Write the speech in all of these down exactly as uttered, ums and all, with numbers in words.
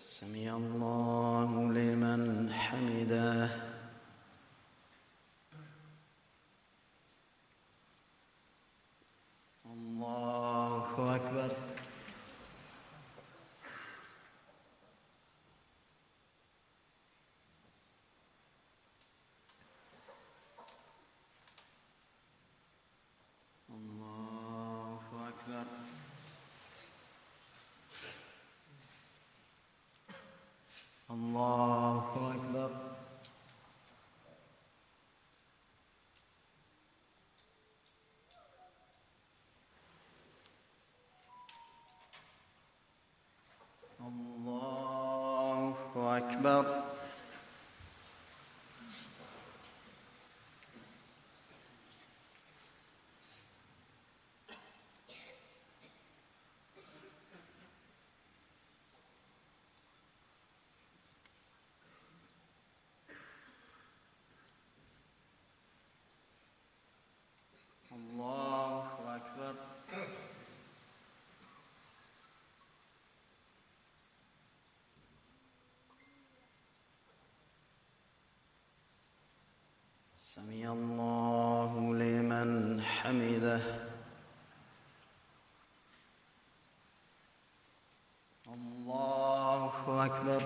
سمع الله لمن حمده. الله أكبر. الله أكبر. الله أكبر. الله أكبر. سمع الله لمن حمده. الله أكبر.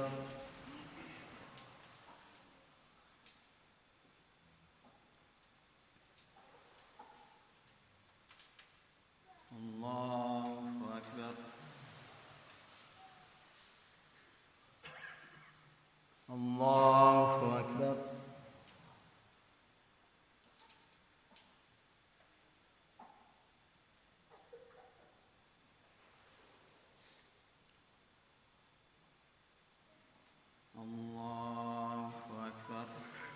الله أكبر. الله أكبر. الله أكبر.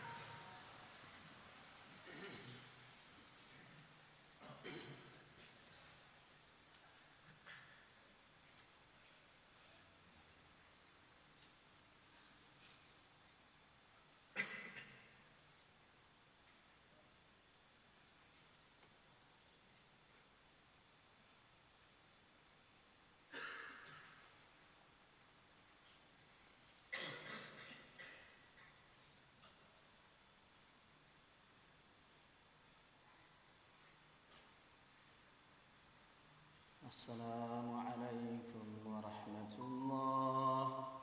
السلام عليكم ورحمة الله.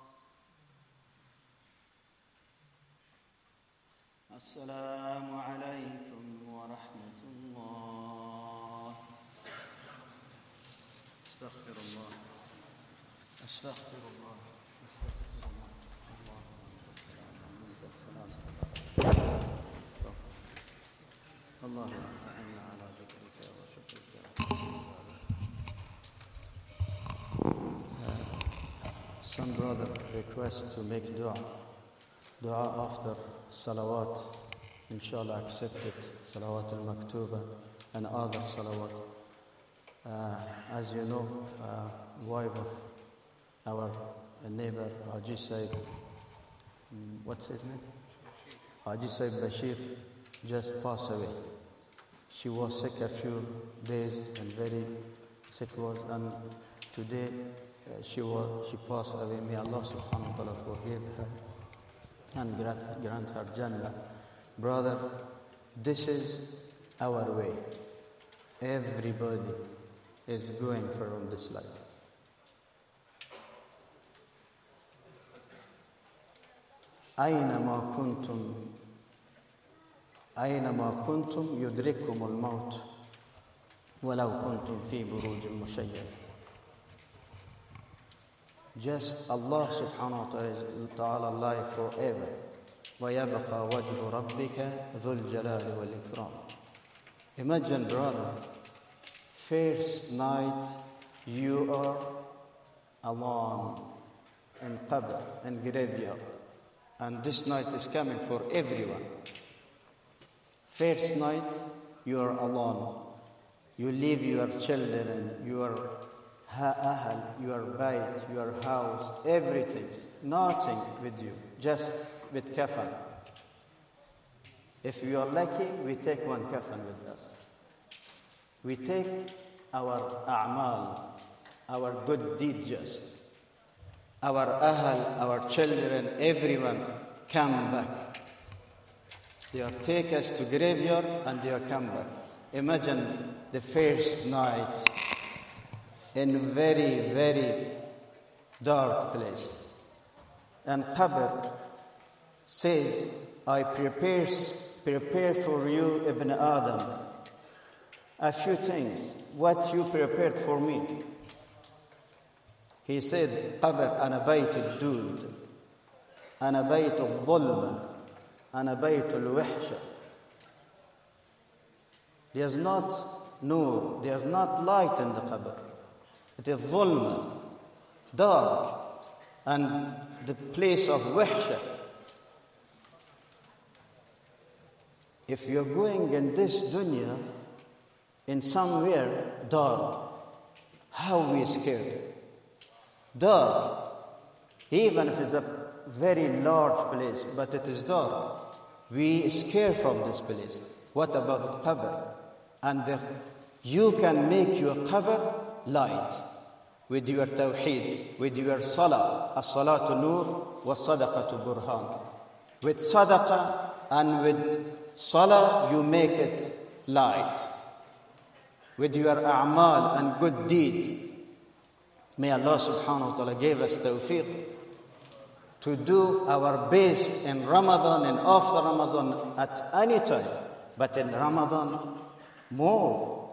السلام عليكم ورحمة الله. استغفر الله. استغفر الله. الله أعنا على ذكرك وشكرك. Some brother request to make dua, dua after salawat, inshallah accepted, salawat al-maktuba and other salawat. Uh, as you know, uh, wife of our neighbor Haji Saib, what's his name? Haji Saib Bashir just passed away. She was sick a few days and very sick was, and today Uh, she was she passed away. May Allah subhanahu wa ta'ala forgive her and grant, grant her Jannah. Brother, this is our way. Everybody is going from this life. أينما كنتم أينما كنتم يدرككم الموت ولو كنتم في بروج مشيدة. Just Allah subhanahu wa ta'ala life forever. وَيَبْقَى وَجْهُ رَبِّكَ ذُو الْجَلَالِ وَالْإِكْرَامِ. Imagine, brother, first night you are alone in qabr, in graveyard. And this night is coming for everyone. First night you are alone. You leave your children, your ahl, your bayt, your house, everything, nothing with you, just with kafan. If you are lucky, we take one kafan with us. We take our a'mal, our good deed just. our ahl, our children, everyone come back. They are take us to graveyard and they are come back. Imagine the first night in very, very dark place. And Qabr says, I prepare, prepare for you, Ibn Adam, a few things, what you prepared for me. He said, Qabr, ana bayt al-dud, ana bayt al-dhulma, ana bayt al-wahsha. There's not nur, there's not light in the Qabr. It is dhulma, dark, and the place of wahsha. If you're going in this dunya, in somewhere dark, how we scared? Dark, even if it's a very large place, but it is dark, we scare from this place. What about Qabr? And the, you can make your Qabr light with your tawheed, with your salah, as-salatu nur wa sadaqatu burhan. With sadaqah and with salah, you make it light. With your a'mal and good deed. May Allah subhanahu wa ta'ala give us tawfiq to do our best in Ramadan and after Ramadan at any time. But in Ramadan, more.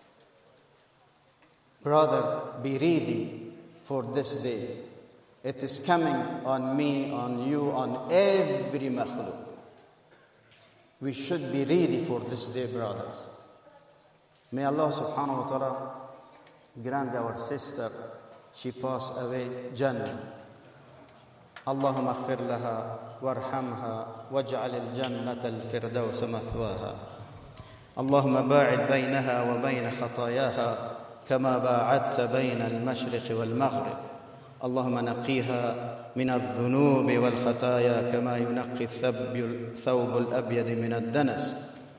Brother, be ready for this day. It is coming on me, on you, on every makhluk. We should be ready for this day, brothers. May Allah subhanahu wa ta'ala grant our sister, she passed away, Jannah. Allahumma aghfir laha warhamha waj'al al-jannata al-firdaws mathwaha. Allahumma ba'id baynaha wa bayna khatayaha kama ba'adta bayna al-mashriq wal-maghrib. Allahumma naqiha min adh-dhunubi wal-khataya kama yunaqi ath-thawb al-abyad min ad-danas.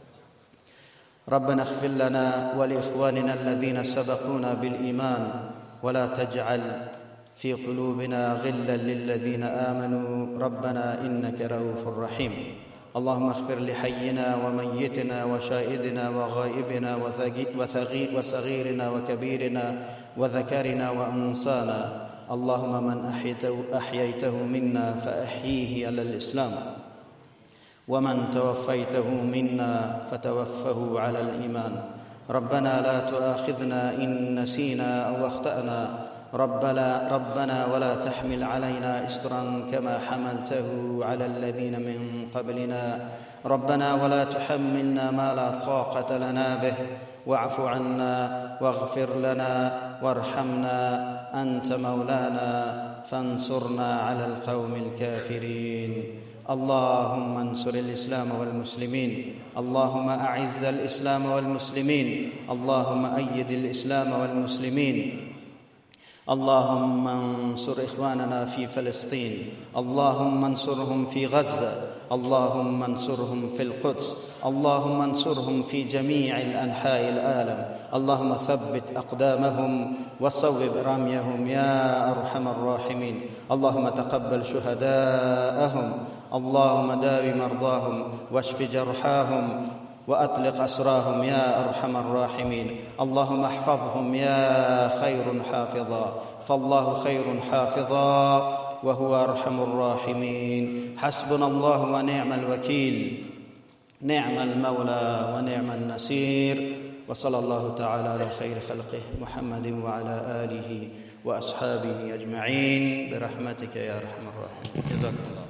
ربنا اغفر لنا ولإخواننا الذين سبقونا بالإيمان ولا تجعل في قلوبنا غلا للذين آمنوا ربنا إنك رؤوف رحيم. اللهم اغفر لحينا وميتنا وشاهدنا وغائبنا وصغيرنا وكبيرنا وذكرنا وأنثانا. اللهم من أحييته منا فأحييه على الإسلام ومن توفيته منا فتوفه على الإيمان. ربنا لا تؤاخذنا إن نسينا أو أخطأنا. ربنا, ربنا ولا تحمل علينا إصرا كما حملته على الذين من قبلنا. ربنا ولا تحملنا ما لا طاقة لنا به واعف عنا واغفر لنا وارحمنا أنت مولانا فانصرنا على القوم الكافرين. اللهم انصر الإسلام والمسلمين. اللهم أعز الإسلام والمسلمين. اللهم أيد الإسلام والمسلمين. اللهم انصر إخواننا في فلسطين. اللهم انصرهم في غزة. اللهم انصرهم في القدس. اللهم انصرهم في جميع الأنحاء العالم. اللهم ثبت أقدامهم وصوب رميهم يا أرحم الراحمين. اللهم تقبل شهداءهم. اللهم داو مرضاهم واشف جرحاهم وأطلق أسراهم يا أرحم الراحمين. اللهم احفظهم يا خير حافظا، فالله خير حافظا وهو أرحم الراحمين. حسبنا الله ونعم الوكيل، نعم المولى ونعم النصير. وصلى الله تعالى على خير خلقه محمد وعلى آله وأصحابه أجمعين برحمتك يا أرحم الراحمين. جزاكم الله.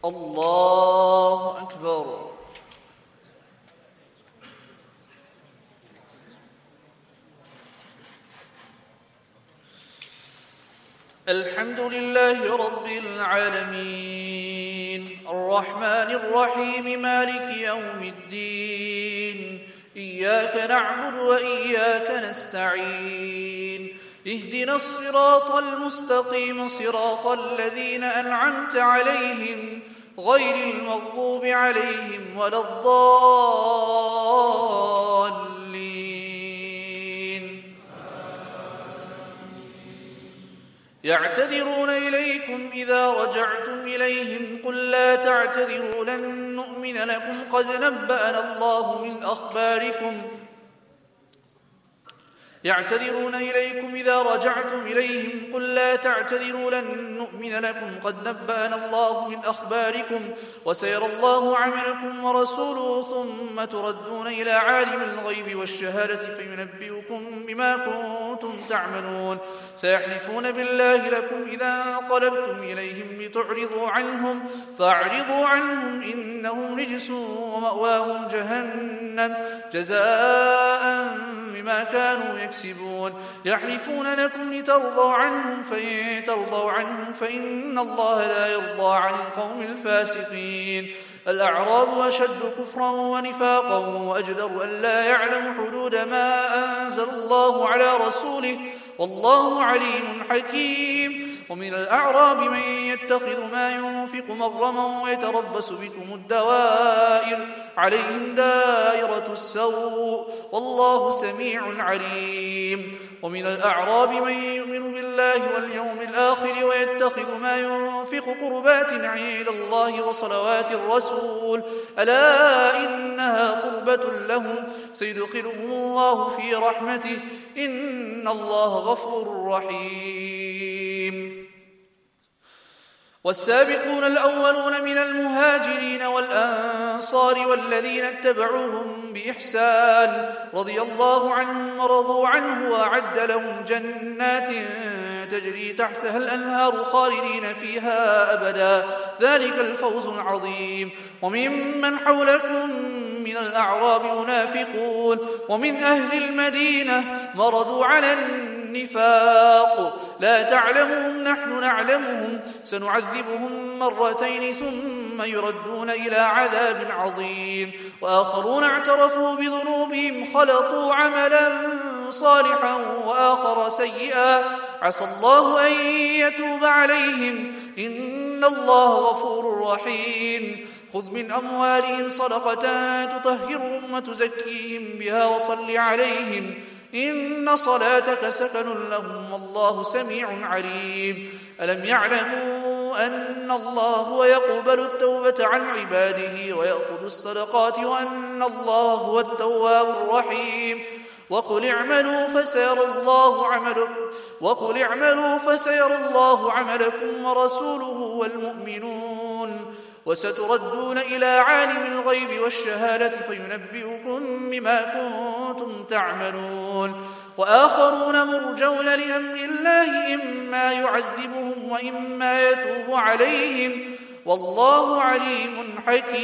الله أكبر. الحمد لله رب العالمين الرحمن الرحيم مالك يوم الدين إياك نعبد وإياك نستعين اهدنا الصراط المستقيم صراط الذين أنعمت عليهم غير المغضوب عليهم ولا الضالين. يعتذرون إليكم إذا رجعتم إليهم قل لا تعتذروا لن نؤمن لكم قد نبأنا الله من أخباركم يعتذرون إليكم إذا رجعتم إليهم قل لا تعتذروا لن نؤمن لكم قد نبأنا الله من أخباركم وسيرى الله عملكم ورسوله ثم تردون إلى عالم الغيب والشهادة فينبئكم بما كنتم تعملون. سيحلفون بالله لكم إذا انقلبتم إليهم لتعرضوا عنهم فأعرضوا عنهم إنهم رجس ومأواهم جهنم جزاء بما كانوا يكسبون. يحلفون لكم لترضوا عنهم فإن ترضوا عنهم فإن الله لا يرضى عن القوم الفاسقين. الأعراب أشد كفرا ونفاقا وأجدر أن لا يعلم حدود ما أنزل الله على رسوله والله عليم حكيم. ومن الأعراب من يتخذ ما ينفق مغرما ويتربص بكم الدوائر عليهم دائرة السوء والله سميع عليم. ومن الأعراب من يؤمن بالله واليوم الآخر ويتخذ ما ينفق قربات عند الله وصلوات الرسول ألا إنها قربة لهم سيدخلهم الله في رحمته إن الله غفور رحيم. والسابقون الأولون من المهاجرين والأنصار والذين اتبعوهم بإحسان رضي الله عنهم ورضوا عنه وأعد لهم جنات تجري تحتها الأنهار خالدين فيها أبدا ذلك الفوز العظيم. وممن حولكم من الأعراب منافقون ومن أهل المدينة مرضوا على النفاق لا تعلمهم نحن نعلمهم سنعذبهم مرتين ثم يردون إلى عذاب عظيم. وآخرون اعترفوا بذنوبهم خلطوا عملا صالحا وآخر سيئا عسى الله أن يتوب عليهم إن الله غفور رحيم. خذ من أموالهم صدقة تطهرهم وتزكيهم بها وصل عليهم إن صلاتك سكن لهم والله سميع عليم. ألم يعلموا أن الله هو يقبل التوبة عن عباده ويأخذ الصدقات وأن الله هو التواب الرحيم. وقل اعملوا فسيرى الله عملكم وقل اعملوا فسيرى الله عملكم ورسوله والمؤمنون وستردون إلى عالم الغيب والشهادة فينبئكم بما كنتم تعملون. وآخرون مرجون لأمر الله إما يعذبهم وإما يتوب عليهم والله عليم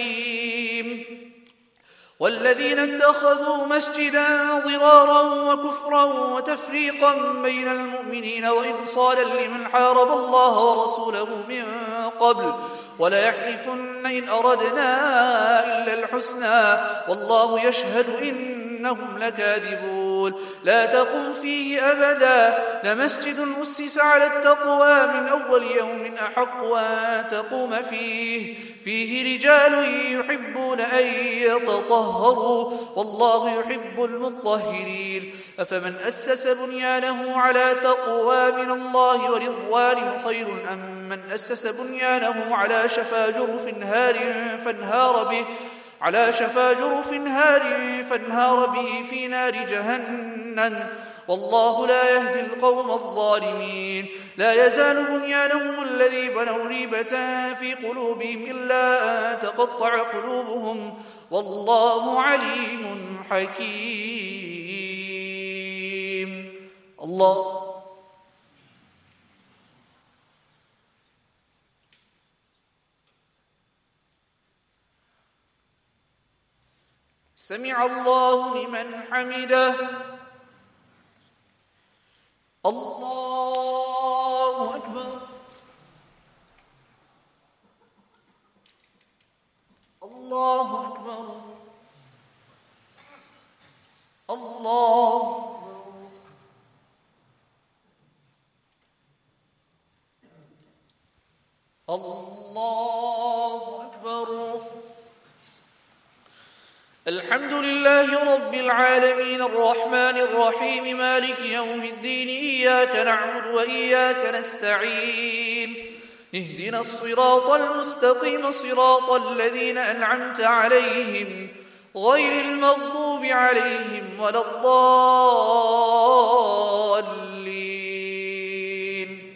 حكيم. والذين اتخذوا مسجدا ضرارا وكفرا وتفريقا بين المؤمنين وإرصادا لمن حارب الله ورسوله من قبل وليحلفن إن أردنا إلا الحسنى والله يشهد إنهم لكاذبون. لا تقم فيه أبدا لمسجد أسس على التقوى من أول يوم أحق أن تقوم فيه فيه رجال يحبون أن يتطهروا والله يحب المطهرين. أفمن أسس بنيانه على تقوى من الله ورضوان خير أم من أسس بنيانه على شفا جرف هار فانهار به على شفا جرف هار فانهار به في نار جهنم والله لا يهدي القوم الظالمين. لا يزال بنيانهم الذي بنوا ريبة في قلوبهم إلا أن تقطع قلوبهم والله عليم حكيم. الله سمع الله لمن حمده. الله أكبر. الله أكبر. الله الله أكبر. الحمد لله رب العالمين الرحمن الرحيم مالك يوم الدين إياك نعبد وإياك نستعين اهدنا الصراط المستقيم صراط الذين أنعمت عليهم غير المغضوب عليهم ولا الضالين.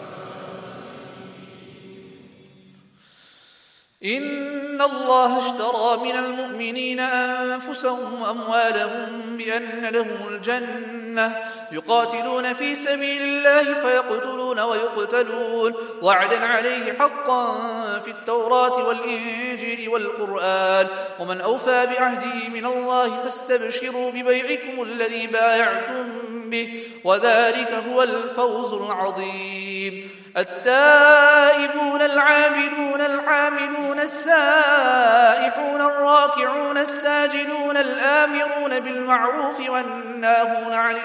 إن الله اشترى من المؤمنين أنفسهم وأموالهم بأن لهم الجنة يقاتلون في سبيل الله فيقتلون ويقتلون وعدا عليه حقا في التوراة والإنجيل والقرآن ومن أوفى بعهده من الله فاستبشروا ببيعكم الذي بايعتم به وذلك هو الفوز العظيم. التائبون العابدون الحامدون السائحون الراكعون الساجدون الآمرون بالمعروف والناهون عن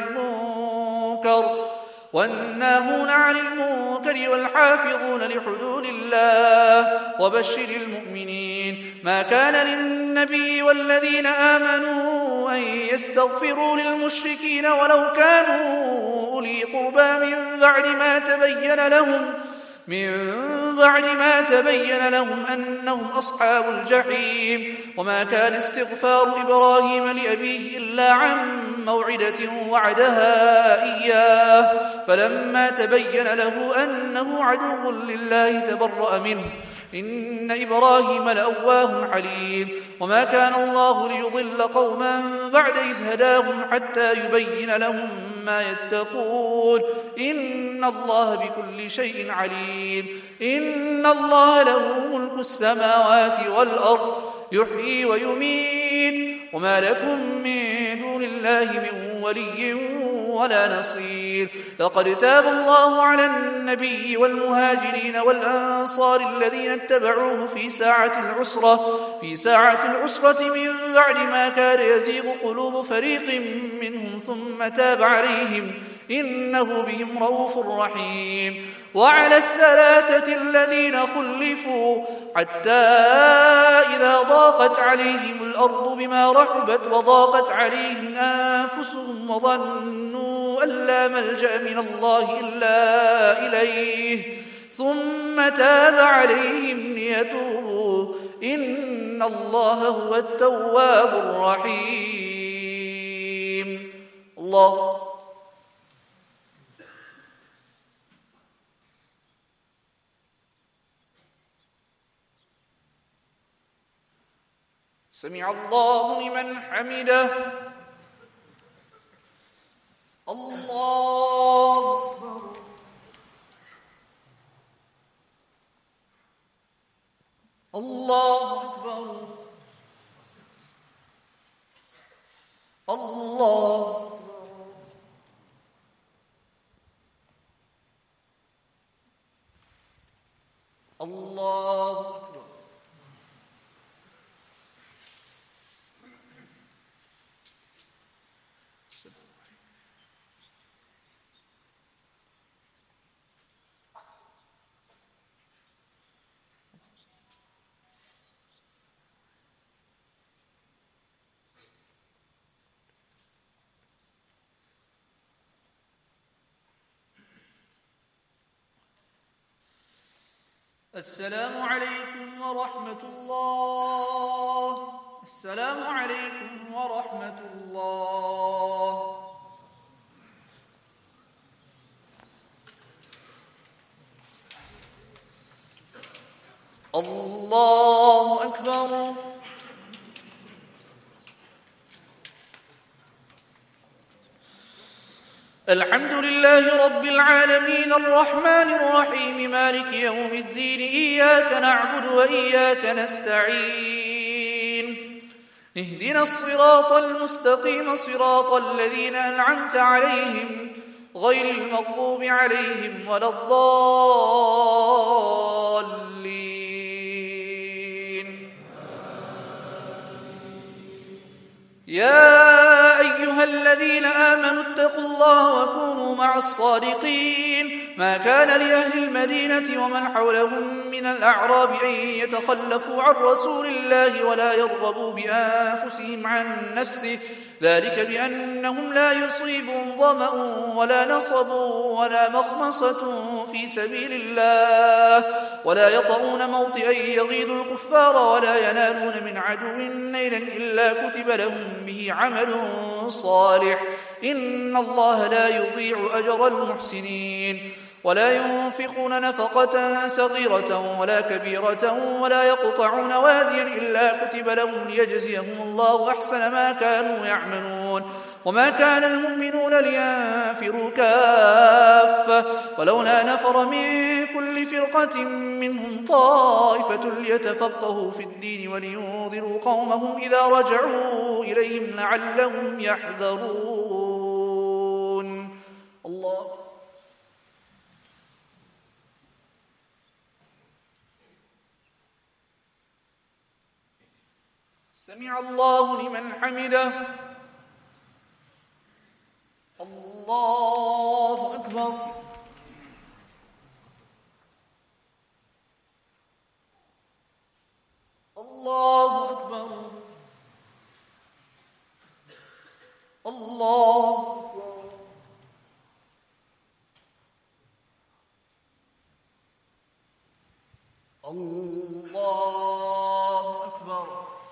المنكر والناهون عن المنكر والحافظون لحدود الله وبشر المؤمنين. ما كان للنبي والذين آمنوا أن يستغفروا للمشركين ولو كانوا أولي قربى من بعد ما تبين لهم من بعد ما تبين لهم أنهم أصحاب الجحيم. وما كان استغفار إبراهيم لأبيه إلا عن موعدة وعدها إياه فلما تبين له أنه عدو لله تبرأ منه إن إبراهيم لأواه حليم. وما كان الله ليضل قوما بعد إذ هداهم حتى يبين لهم ما يتقون إن الله بكل شيء عليم. إن الله له ملك السماوات والأرض يحيي ويميت وما لكم من دون الله من ولي ولا نصير. لقد تاب الله على النبي والمهاجرين والأنصار الذين اتبعوه في ساعة العسرة في ساعة العسرة من بعد ما كان يزيغ قلوب فريق منهم ثم تاب عليهم إنه بهم رؤوف رحيم. وعلى الثلاثة الذين خلفوا حتى إذا ضاقت عليهم الأرض بما رحبت وضاقت عليهم أنفسهم وظنوا أن لا ملجأ من الله إلا إليه ثم تاب عليهم ليتوبوا إن الله هو التواب الرحيم. الله سمع الله لمن حمده. الله الله أكبر. الله الله أكبر. السلام عليكم ورحمة الله. السلام عليكم ورحمة الله. الله أكبر. الحمد لله رب العالمين الرحمن الرحيم مالك يوم الدين إياك نعبد وإياك نستعين اهدنا الصراط المستقيم صراط الذين أنعمت عليهم غير المغضوب عليهم ولا الضالين. يا أيها الذين آمنوا اتقوا الله وكونوا مع الصادقين. ما كان لأهل المدينة ومن حولهم من الأعراب أن يتخلفوا عن رسول الله ولا يرغبوا بأنفسهم عن نفسه، ذلك بأنهم لا يصيبهم ظمأ ولا نصب ولا مخمصة في سبيل الله، ولا يطؤون موطئا يغيظ الكفار ولا ينالون من عدو نيلا إلا كتب لهم به عمل صالح، إن الله لا يضيع أجر المحسنين. ولا ينفقون نفقة صغيرة ولا كبيرة ولا يقطعون واديا إلا كتب لهم ليجزيهم الله أحسن ما كانوا يعملون. وما كان المؤمنون لينفروا كافة، ولولا نفر من كل فرقة منهم طائفة ليتفقهوا في الدين ولينذروا قومهم إذا رجعوا إليهم لعلهم يحذرون. الله. سمع الله لمن حمده. الله أكبر. الله أكبر. الله أكبر. الله أكبر.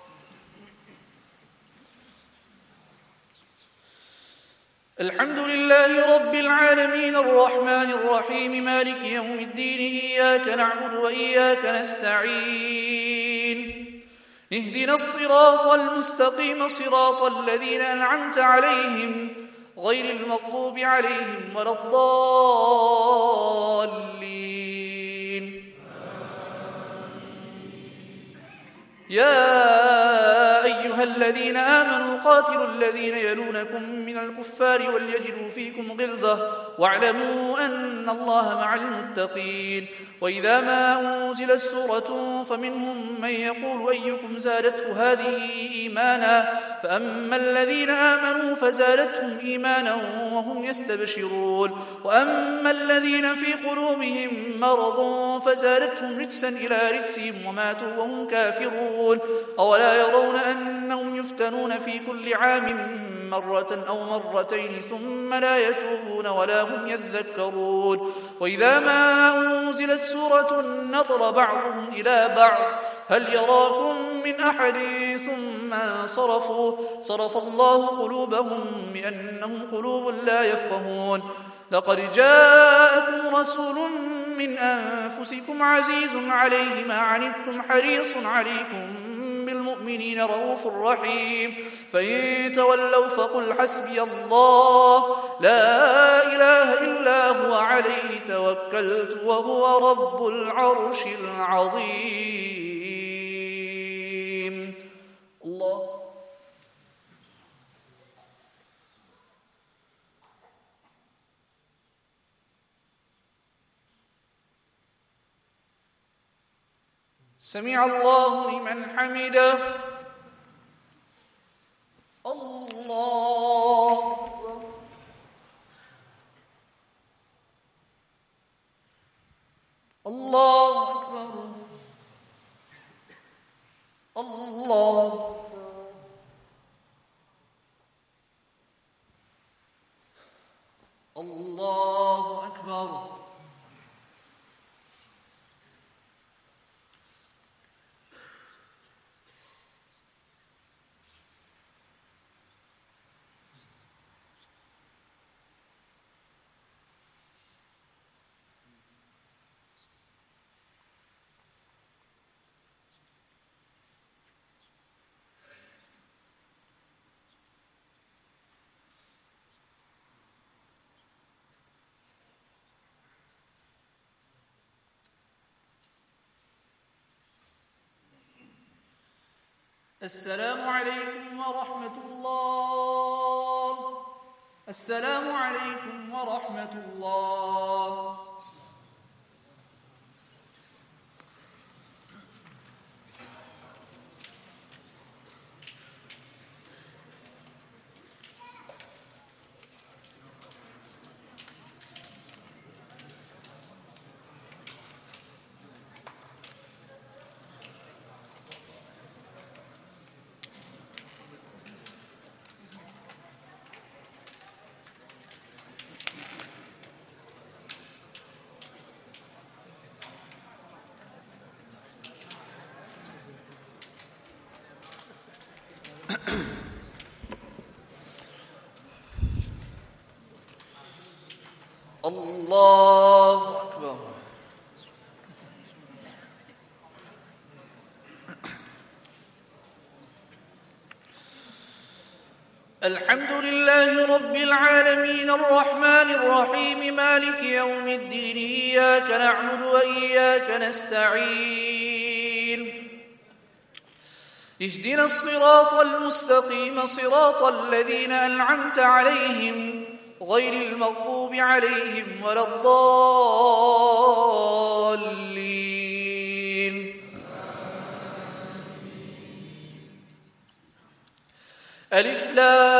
الحمد لله رب العالمين الرحمن الرحيم مالك يوم الدين، إياك نعبد وإياك نستعين، اهدنا الصراط المستقيم صراط الذين أنعمت عليهم غير المغضوب عليهم ولا الضالين. يا أيها الذين آمنوا قاتلوا الذين يلونكم من الكفار وليجدوا فيكم غلظة واعلموا أن الله مع المتقين. وإذا ما أنزلت سورة فمنهم من يقول أيكم زادته هذه إيمانا، فأما الذين آمنوا فزادتهم إيمانا وهم يستبشرون، وأما الذين في قلوبهم مرض فزادتهم رجسا إلى رجسهم وماتوا وهم كافرون. أولا يرون أنهم يفتنون في كل عام مرة أو مرتين ثم لا يتوبون ولا هم يذكرون. وإذا ما أنزلت سورة نظر بعضهم إلى بعض هل يراكم من أحد ثم انصرفوا، صرف الله قلوبهم بأنهم قلوب لا يفقهون. لقد جاءكم رسول من أنفسكم عزيز عليه ما عنتم حريص عليكم بالمؤمنين رؤوف رحيم، فإن تولوا فقل حسبي الله لا إله إلا هو عليه توكلت وهو رب العرش العظيم. الله. سمع الله لمن حمده. الله. الله أكبر. الله. الله أكبر. السلام عليكم ورحمة الله. السلام عليكم ورحمة الله. الله أكبر. الحمد لله رب العالمين الرحمن الرحيم مالك يوم الدين إياك نعبد وإياك نستعين اهدنا الصراط المستقيم صراط الذين أنعمت عليهم غير المغضوب عليهم ولا الضالين. ألف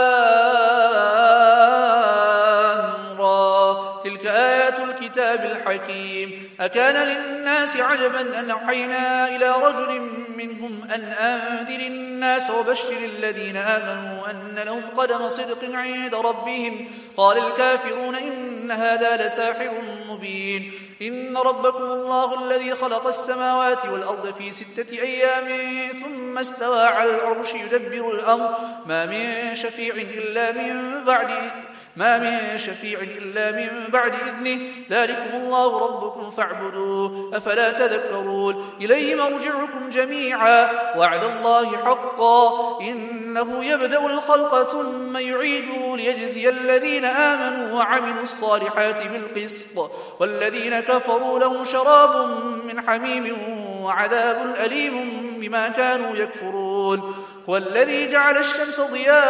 لام را تلك آيات الكتاب الحكيم. أكان للناس عجبا أن أوحينا إلى رجل منهم أن أنذر الناس وبشر الذين آمنوا أن لهم قدم صدق عند ربهم. قال الكافرون إن هذا لساحر مبين. إن ربكم الله الذي خلق السماوات والأرض في ستة أيام ثم استوى على العرش يدبر الأمر ما من شفيع إلا من بعد ما من شفيع إلا من بعد إذنه ذلكم الله ربكم فاعبدوه أفلا تذكرون. إليه مرجعكم جميعا وعد الله حقا إنه يبدأ الخلق ثم يعيده ليجزي الذين آمنوا وعملوا الصالحات بالقسط والذين كفروا لهم شراب من حميم وعذاب أليم بما كانوا يكفرون. هو الذي جعل الشمس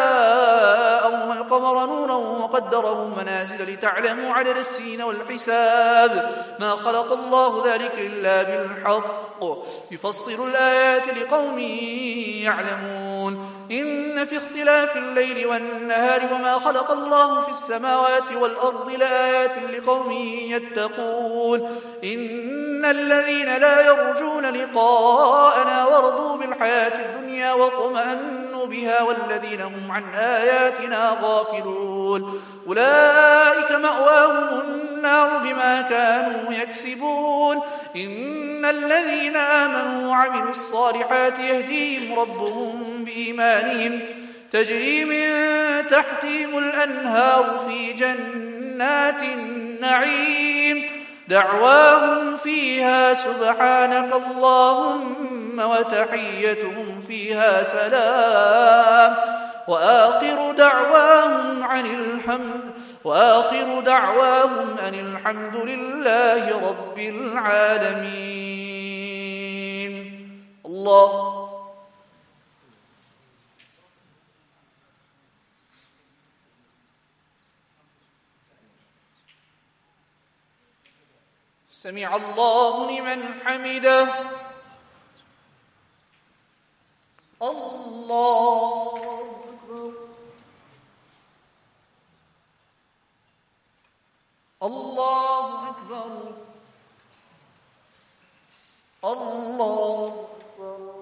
ضياء والقمر نورا وقدره منازل لتعلموا عدد السنين والحساب ما خلق الله ذلك إلا بالحق يفصل الآيات لقوم يعلمون. إن في اختلاف الليل والنهار وما خلق الله في السماوات والأرض لآيات لقوم يتقون. إن الذين لا يرجون لقاءنا ورضوا بالحياة الدنيا واطمأنوا بها والذين هم عن آياتنا غافلون أولئك مأواهم النار بما كانوا يكسبون. إن الذين آمنوا وعملوا الصالحات يهديهم ربهم بإيمانهم تجري من تحتهم الأنهار في جنات النعيم دعواهم فيها سبحانك اللهم وتحيتهم فيها سلام وآخر دعواهم عن الحمد وآخر دعواهم أن الحمد لله رب العالمين. الله سمع الله لمن حمده. الله أكبر. الله أكبر. الله أكبر.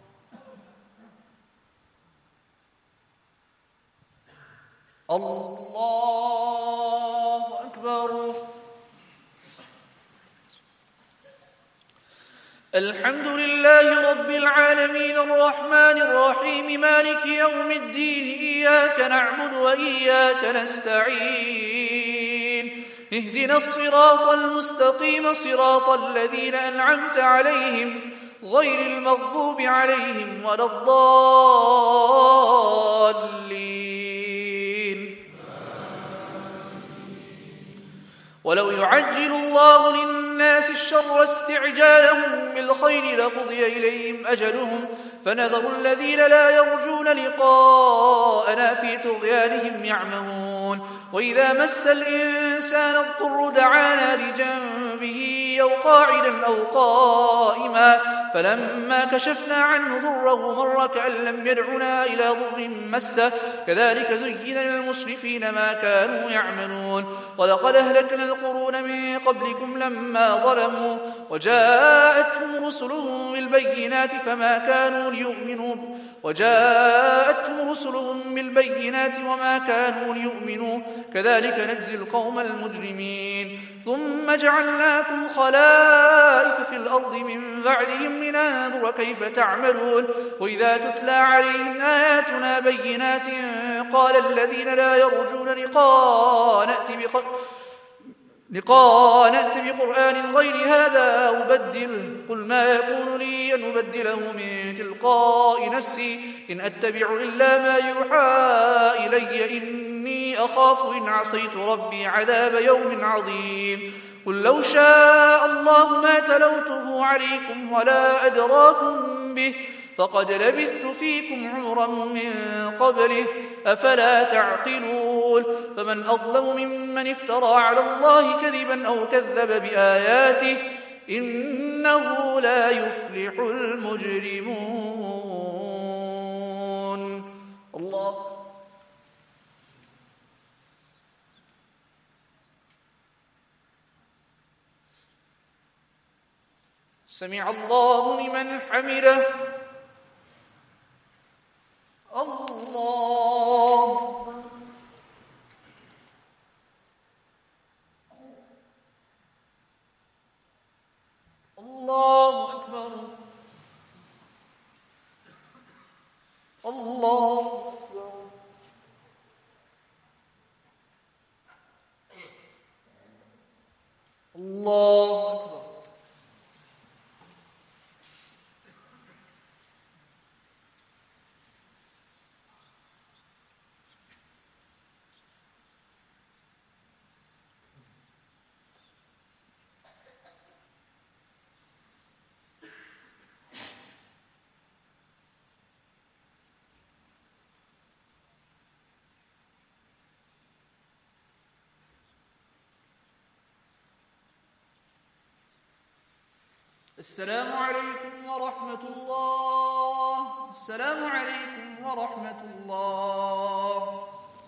الله أكبر. الحمد لله رب العالمين الرحمن الرحيم مالك يوم الدين إياك نعبد وإياك نستعين اهدنا الصراط المستقيم صراط الذين أنعمت عليهم غير المغضوب عليهم ولا الضالين. ولو يعجل الله للناس الشر استعجالهم بالخير لقضي إليهم أجلهم فنذر الذين لا يرجون لقاءنا في طغيانهم يعمهون وإذا مس الإنسان الضر دعانا لجنبه أو قاعدا أو قائما فلما كشفنا عنه ضره مر كأن لم يدعنا إلى ضر مسه كذلك زين للمسرفين ما كانوا يعملون ولقد أهلكنا القرون من قبلكم لما ظلموا وجاءتهم رسلهم بالبينات فما كانوا ليؤمنوا وجاءتهم رسلهم بالبينات وما كانوا ليؤمنوا كذلك نجزي القوم المجرمين ثم جعلناكم خلائف في الأرض من بعدهم لننظر كيف تعملون وإذا تتلى عليهم آياتنا بينات قال الذين لا يرجون لقاء نأتي بخ... لقاء نأت بقرآن غير هذا أبدل قل ما يكون لي أن أبدله من تلقاء نفسي إن أتبع إلا ما يوحى إلي إني أخاف إن عصيت ربي عذاب يوم عظيم قل لو شاء الله ما تلوته عليكم ولا أدراكم به فقد لبثت فيكم عمرا من قبله أفلا تعقلون فمن أظلم ممن افترى على الله كذبا أو كذب بآياته إنه لا يفلح المجرمون الله سمع الله لمن حمده الله الله أكبر الله الله أكبر السلام عليكم ورحمة الله السلام عليكم ورحمة الله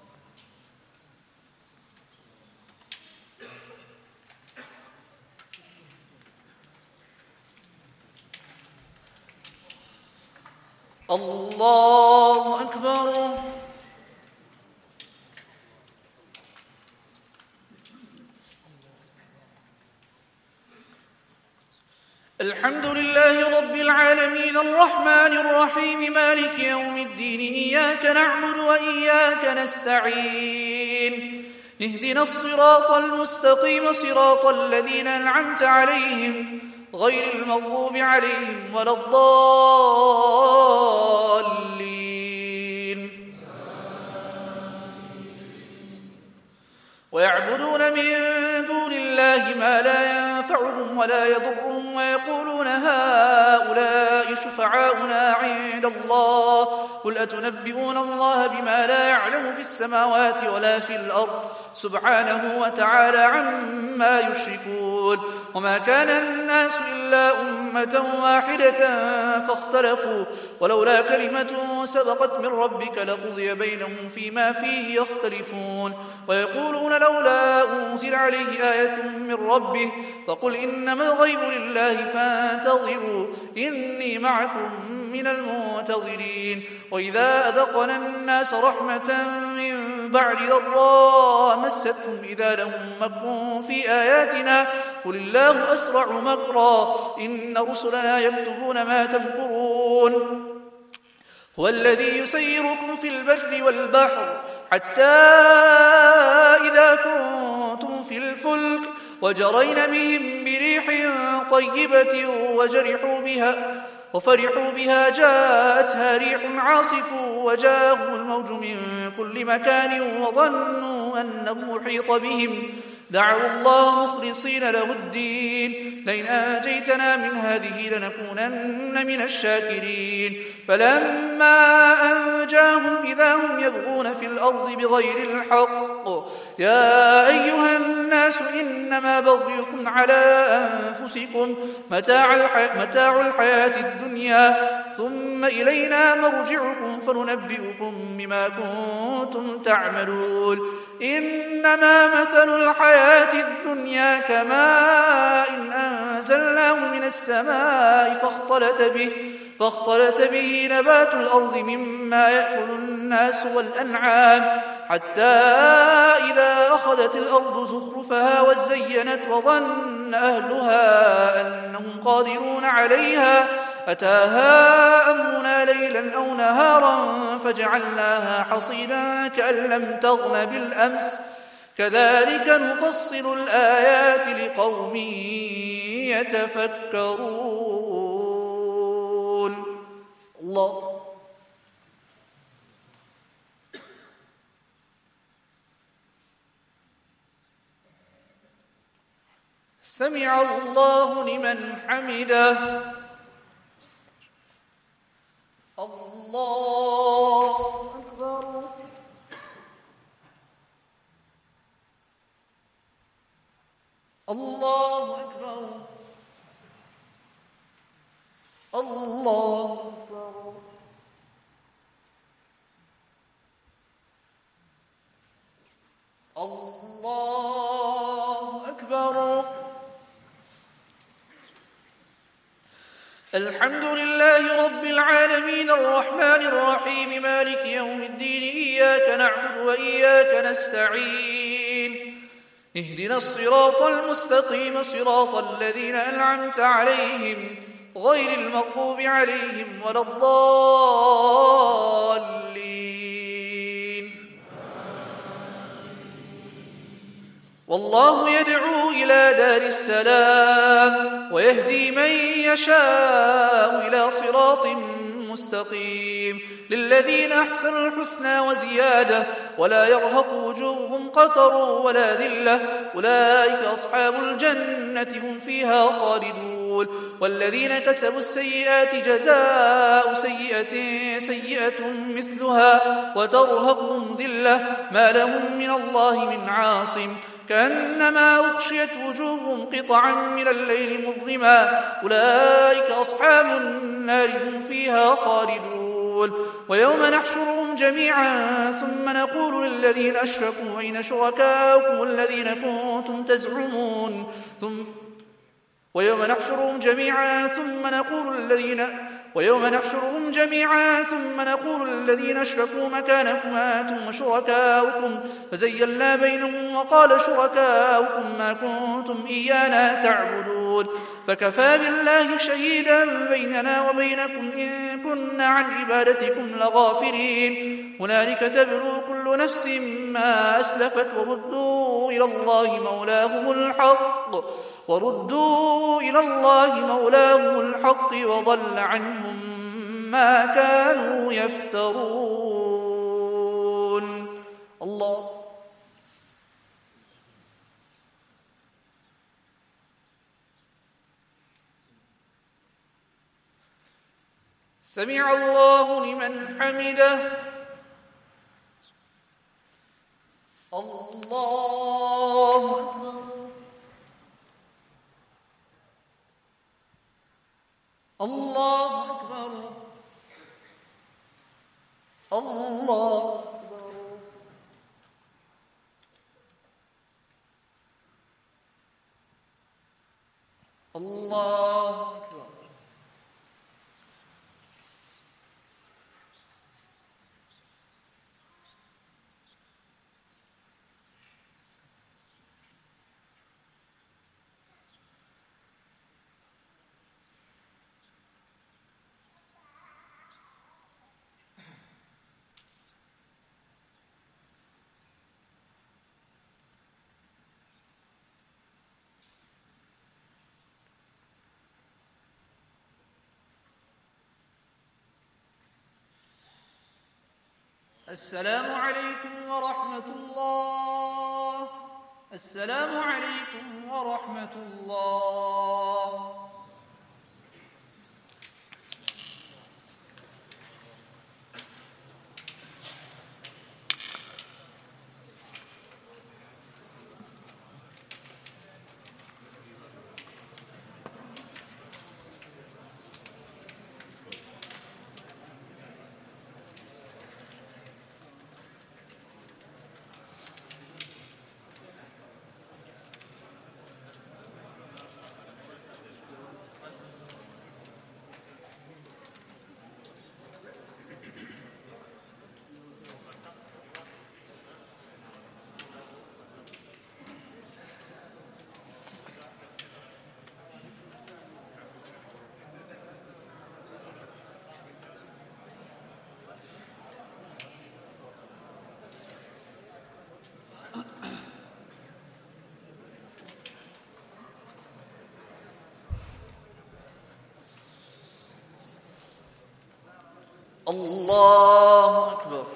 الله أكبر الحمد لله رب العالمين الرحمن الرحيم مالك يوم الدين إياك نعبد وإياك نستعين اهدنا الصراط المستقيم صراط الذين أنعمت عليهم غير المغضوب عليهم ولا الضالين ويعبدون من دون الله ما لا ينفعهم ولا يضرهم ويقولون هؤلاء شفعاؤنا عند الله قل أتنبئون الله بما لا يعلم في السماوات ولا في الأرض سبحانه وتعالى عما يشركون وما كان الناس إلا أمة واحدة فاختلفوا ولولا كلمة سبقت من ربك لقضي بينهم فيما فيه يختلفون ويقولون لولا أنزل عليه آية من ربه فقل إنما الغيب لله فانتظروا إني معكم من المنتظرين وإذا أذقنا الناس رحمة من بعد ضراء مستهم إذا لهم مكر في آياتنا قل الله أسرع مكرا إن رسلنا يكتبون ما تمكرون هو الذي يسيركم في البر والبحر حتى إذا كنتم في الفلك وجرين بهم بريح طيبة وجرحوا بها وفرحوا بها جاءتها ريح عاصف وجاءهم الموج من كل مكان وظنوا أنه محيط بهم دعوا الله مخلصين له الدين لئن أنجيتنا من هذه لنكونن من الشاكرين فلما أنجاهم إذا هم يبغون في الأرض بغير الحق يا أيها الناس إنما بغيكم على أنفسكم متاع, الحي... متاع الحياة الدنيا ثم إلينا مرجعكم فننبئكم بما كنتم تعملون إنما مثل الحياة الدنيا كماء إن أنزلناه من السماء فاختلط به فاختلط به نبات الأرض مما يأكل الناس والأنعام حتى إذا أخذت الأرض زخرفها وزينت وظن أهلها أنهم قادرون عليها أتاها أمرنا ليلا أو نهارا فجعلناها حصيدا كأن لم تغن بالأمس كذلك نفصل الآيات لقوم يتفكرون. الله سمع الله لمن حمده. الله أكبر. الله أكبر. الله أكبر. الله أكبر. الحمد لله رب العالمين الرحمن الرحيم مالك يوم الدين إياك نعبد وإياك نستعين اهدنا الصراط المستقيم صراط الذين أنعمت عليهم غير المغضوب عليهم ولا الضالين. والله يدعو إلى دار السلام ويهدي من يشاء إلى صراط مستقيم للذين أحسنوا الحسنى وزيادة ولا يرهق وجوههم قتر ولا ذلة أولئك أصحاب الجنة هم فيها خالدون. والذين كسبوا السيئات جزاء سيئة سيئة مثلها وترهقهم ذلة ما لهم من الله من عاصم كأنما أغشيت وجوههم قطعا من الليل مظلما أولئك أصحاب النار هم فيها خالدون. ويوم نحشرهم جميعا ثم نقول للذين أشركوا أين شركاؤكم الذين كنتم تزعمون ثم ويوم نحشرهم جميعا ثم نقول للذين ويوم نحشرهم جميعا ثم نقول للذين أشركوا مكانكم أنتم وشركاؤكم فزيلنا بينهم وقال شركاؤكم ما كنتم إيانا تعبدون فكفى بالله شهيدا بيننا وبينكم إن كنا عن عبادتكم لغافلين. هنالك تبلو كل نفس ما أسلفت وردوا إلى الله مولاهم الحق وردوا إلى الله مولاهم الحق وضل عنهم ما كانوا يفترون. الله سمع الله لمن حمده. الله أكبر. الله أكبر. الله أكبر. الله أكبر. السلام عليكم ورحمة الله. السلام عليكم ورحمة الله. الله أكبر.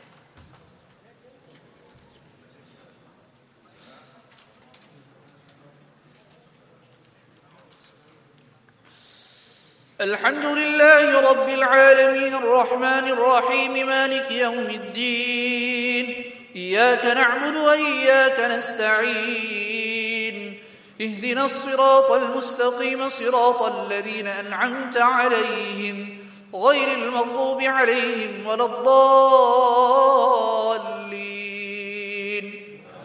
الحمد لله رب العالمين الرحمن الرحيم مالك يوم الدين، إياك نعبد وإياك نستعين، اهدنا الصراط المستقيم صراط الذين أنعمت عليهم غير المغضوب عليهم ولا الضالين.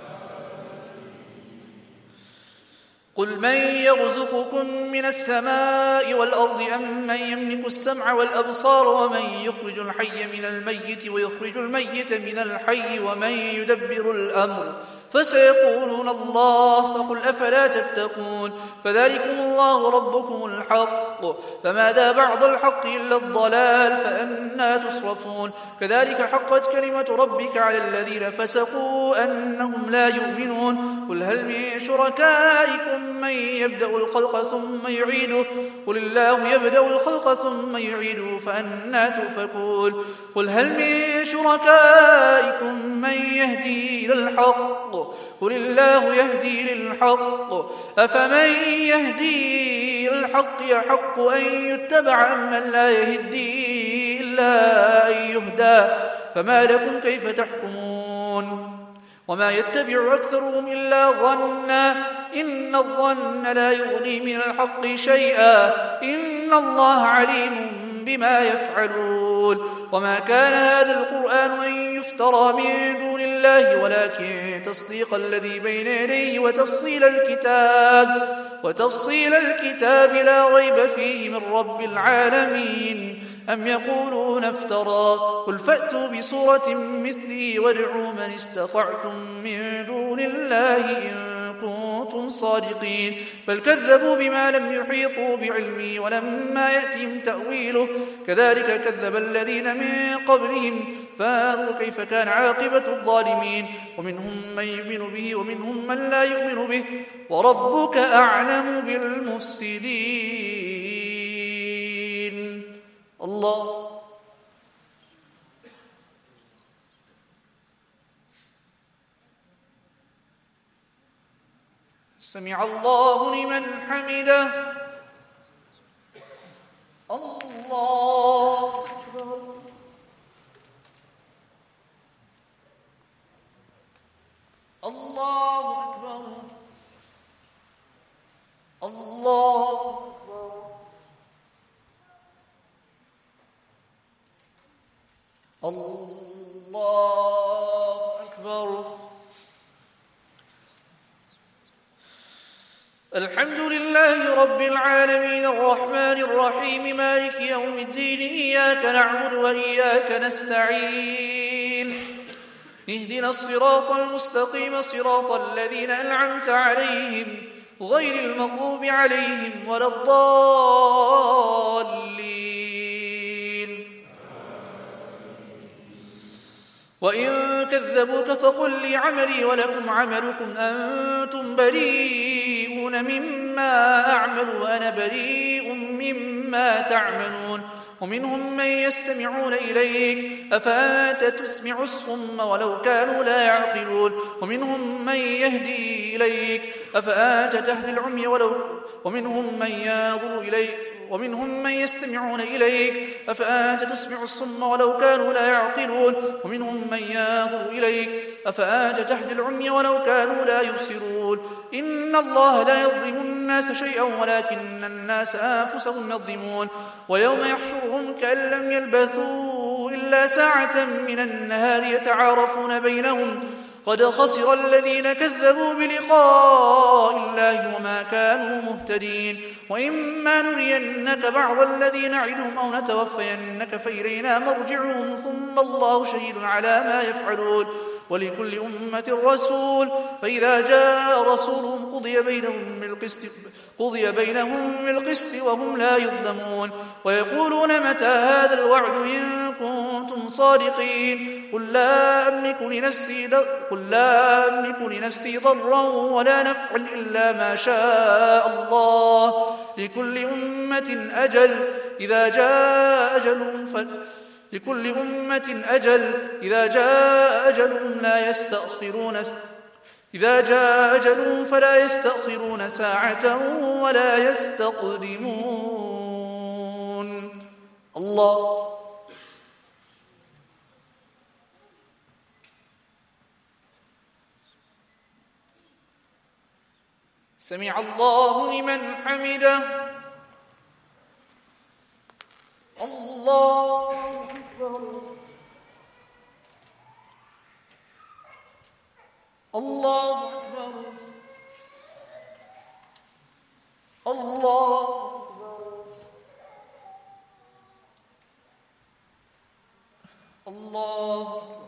قل من يرزقكم من السماء والأرض أم من يملك السمع والأبصار ومن يخرج الحي من الميت ويخرج الميت من الحي ومن يدبر الأمر فسيقولون الله فقل أفلا تتقون. فذلكم الله ربكم الحق، فماذا بعد الحق إلا الضلال، فأنا تصرفون. كذلك حقت كلمة ربك على الذين فسقوا أنهم لا يؤمنون. قل هل من شركائكم من يبدأ الخلق ثم يعيده، قل الله يبدأ الخلق ثم يعيده فأنا تؤفكون. قل هل من شركائكم من يهدي إلى الحق، قل الله يهدي للحق، أفمن يهدي إلى الحق يحق أن يتبع أمن لا يهدي إلا أن يهدى، فما لكم كيف تحكمون. وما يتبع أكثرهم إلا ظنا إن الظن لا يغني من الحق شيئا إن الله عليم بما يفعلون. وما كان هذا القرآن أن يفترى من دون الله ولكن تصديق الذي بين يديه وتفصيل الكتاب وتفصيل الكتاب لا ريب فيه من رب العالمين. أم يقولون افترى، قل فأتوا بسورة مثله وادعوا من استطعتم من دون الله إن كنتم صادقين. بل كذبوا بما لم يحيطوا بعلمه ولما يأتهم تأويله كذلك كذب الذين من قبلهم فانظر كيف كان عاقبة الظالمين. ومنهم من يؤمن به ومنهم من لا يؤمن به وربك أعلم بالمفسدين. الله سمع الله لمن حمده. الله أكبر. الله أكبر. الله أكبر. الله أكبر. الحمد لله رب العالمين الرحمن الرحيم مالك يوم الدين، إياك نعبد وإياك نستعين، اهدنا الصراط المستقيم صراط الذين أنعمت عليهم غير المغضوب عليهم ولا الضالين. وإن كذبوك فقل لي عملي ولكم عملكم أنتم بريئون مما أعمل وأنا بريء مما تعملون. ومنهم من يستمعون إليك أفأنت تسمع الصم ولو كانوا لا يعقلون ومنهم من يهدي إليك أفأنت تهدي العمي ولو ومنهم من ينظر إليك ومنهم من يستمعون إليك أفأنت تسمع الصم ولو كانوا لا يعقلون ومنهم من ينظر إليك أفأنت تهدي العمي ولو كانوا لا يبصرون إن الله لا يظلم الناس شيئا ولكن الناس أنفسهم يظلمون ويوم يحشرهم كأن لم يلبثوا إلا ساعة من النهار يتعارفون بينهم قد خسر الذين كذبوا بلقاء الله وما كانوا مهتدين وإما نرينك بعض الذي نعدهم أو نتوفينك فإلينا مرجعهم ثم الله شهيد على ما يفعلون ولكل أمة رسول فإذا جاء رسولهم قضي بينهم بالقسط قضي بينهم بالقسط وهم لا يظلمون ويقولون متى هذا الوعد إن كنتم صادقين قل لا أملك لنفسي قل لا أملك لنفسي ضرا ولا نفعا إلا ما شاء الله لكل أمة أجل إذا جاء أجلهم ف لكل أمة أجل إذا جاء أجلهم لا يستأخرون إذا جاء أجلهم فلا يستأخرون ساعة ولا يستقدمون الله سمع الله لمن حمده الله أكبر الله أكبر الله أكبر الله أكبر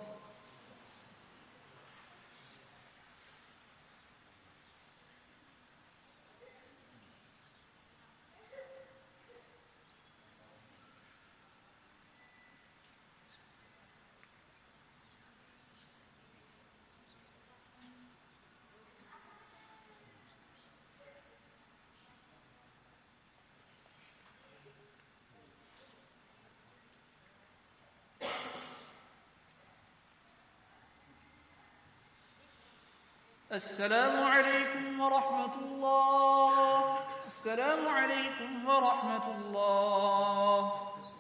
السلام عليكم ورحمة الله السلام عليكم ورحمة الله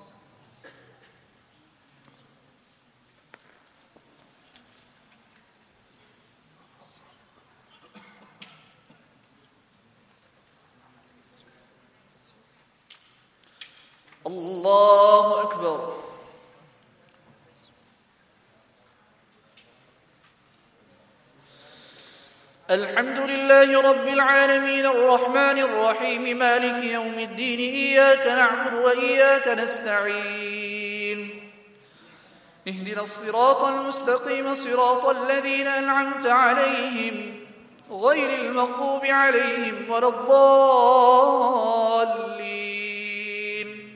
الله أكبر الحمد لله رب العالمين الرحمن الرحيم مالك يوم الدين إياك نعبد وإياك نستعين اهدنا الصراط المستقيم صراط الذين أنعمت عليهم غير المغضوب عليهم ولا الضالين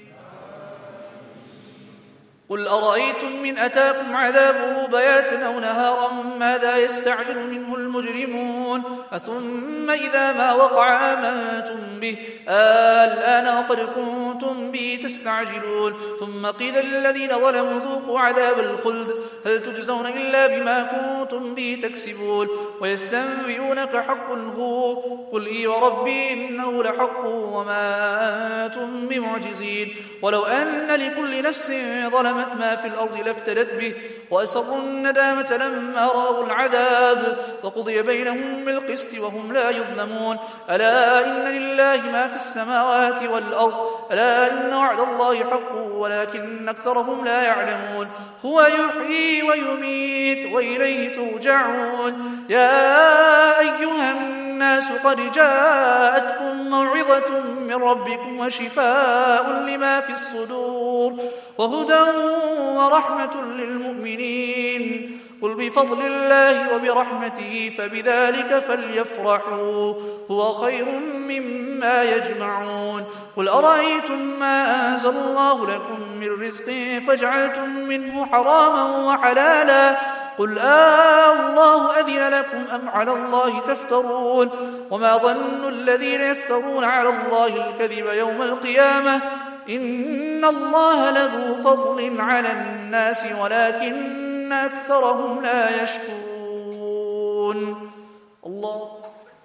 قل أرأيتم من أتاكم عذابه بياتا أو نهارا ماذا يستعجل منه المجرمون أثم إذا ما وقع آمنتم به الآن وقد كنتم به تستعجلون ثم قيل للذين ظلموا ذوقوا عذاب الخلد هل تجزون إلا بما كنتم به تكسبون ويستنبئونك حق هو قل إي وربي إنه لحق وما أنتم بمعجزين ولو أن لكل نفس ظلمت ما في الأرض لافتدت به وأسروا الندامة لما رأوا العذاب وقضي بينهم بالقسط وهم لا يظلمون ألا إن لله ما في السماوات والأرض ألا إن وعد الله حق ولكن أكثرهم لا يعلمون هو يحيي ويميت وإليه ترجعون يا أيها الناس قد جاءتكم موعظة من ربكم وشفاء لما في الصدور وهدى ورحمة للمؤمنين قل بفضل الله وبرحمته فبذلك فليفرحوا هو خير مما يجمعون قل أرأيتم ما أنزل الله لكم من رزق فجعلتم منه حراما وحلالا قل آه الله أذن لكم أم على الله تفترون وما ظن الذين يفترون على الله الكذب يوم القيامة إن الله لذو فضل على الناس ولكن أكثرهم لا يشكرون. الله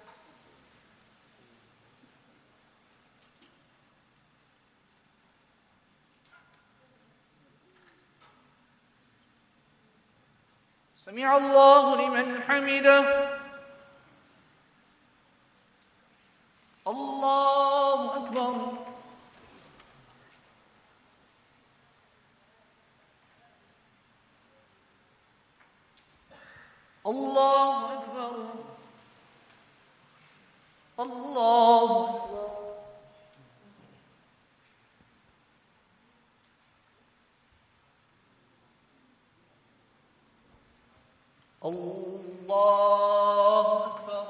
سمع الله لمن حمده. الله أكبر. الله أكبر. الله أكبر. الله أكبر.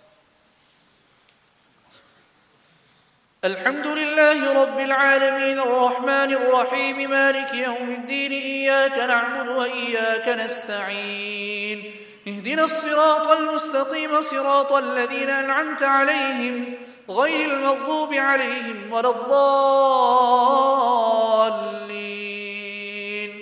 الحمد لله رب العالمين الرحمن الرحيم مالك يوم الدين إياك نعبد وإياك نستعين اهدنا الصراط المستقيم صراط الذين أنعمت عليهم غير المغضوب عليهم ولا الضالين.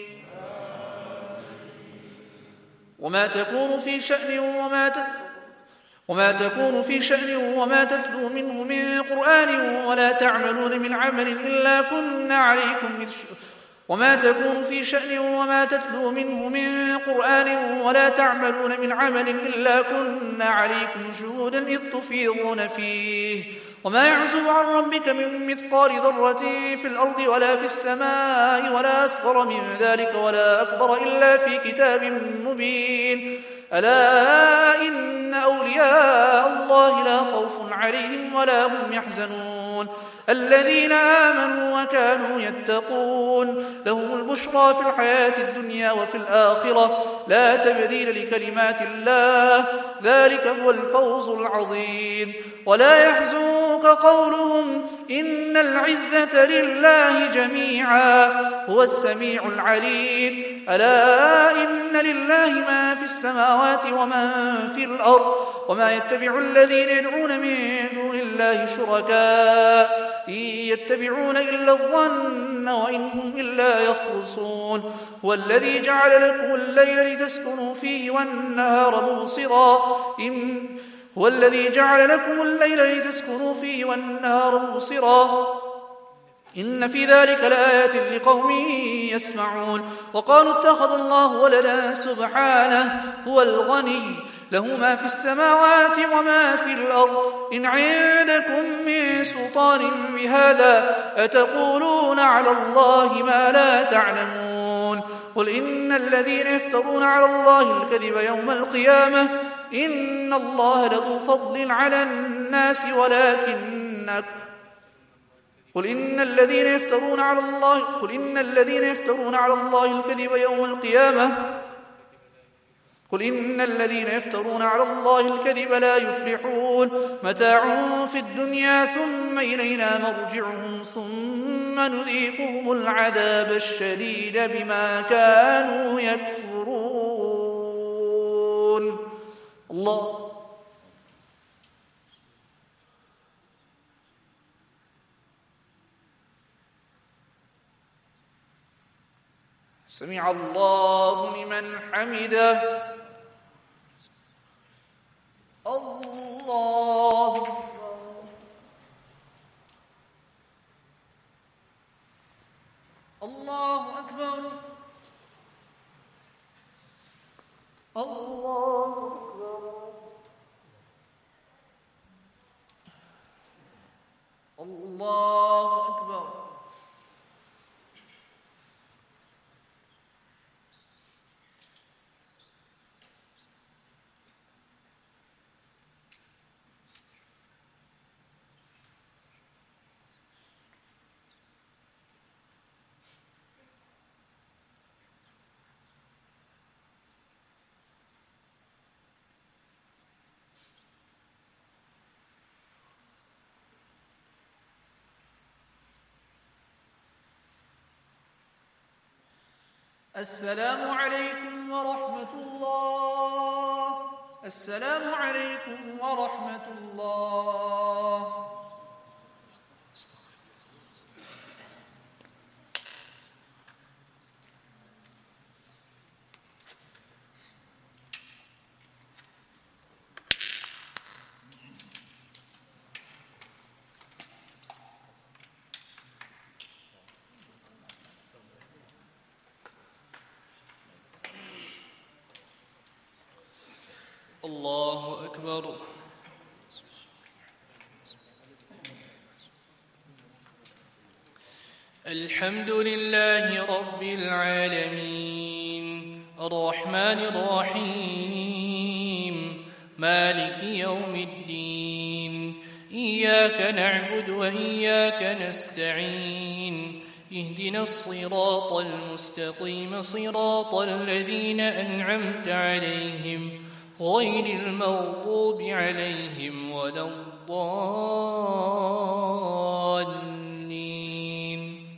وما تكون في شأن وما تتلو وما تكون في شأن وما تتلو منه من قرآن ولا تعملون من عمل إلا كنا عليكم وما تكون في شأن وما تتلو منه من قرآن ولا تعملون من عمل إلا كنا عليكم شهودا إذ تفيضون فيه وما يعزب عن ربك من مثقال ذرة في الأرض ولا في السماء ولا أصغر من ذلك ولا أكبر إلا في كتاب مبين. ألا إن أولياء الله لا خوف عليهم ولا هم يحزنون الذين آمنوا وكانوا يتقون لهم البشرى في الحياة الدنيا وفي الآخرة لا تبديل لكلمات الله ذلك هو الفوز العظيم. ولا يحزنك قولهم إن العزة لله جميعا هو السميع العليم. ألا إن لله ما في السماوات وما في الأرض وما يتبع الذين يدعون من دون الله شركاء إن يتبعون إلا الظن وإن هم إلا يخرصون. هو الذي جعل لكم الليل لتسكنوا فيه والنهار مبصرا إن هو الذي جعل لكم الليل لتسكنوا فيه والنهار مبصرا إن في ذلك لآيات لقوم يسمعون. وقالوا اتخذ الله ولدا سبحانه هو الغني له ما في السماوات وما في الأرض إن عندكم من سلطان بهذا أتقولون على الله ما لا تعلمون. قل إن الذين يفترون على الله الكذب يوم القيامة إن الله لذو فضل على الناس ولكن قل إن الذين يفترون على الله قل إن الذين يفترون على الله الكذب يوم القيامة قل إن الذين يفترون على الله الكذب لا يفلحون متاع في الدنيا ثم إلينا مرجعهم ثم نذيقهم العذاب الشديد بما كانوا يكفرون. الله سمع الله لمن حمده. الله الله أكبر. الله أكبر. الله أكبر. السلام عليكم ورحمة الله. السلام عليكم ورحمة الله. الحمد لله رب العالمين الرحمن الرحيم مالك يوم الدين إياك نعبد وإياك نستعين اهدنا الصراط المستقيم صراط الذين أنعمت عليهم غير المغضوب عليهم ولا الضالين.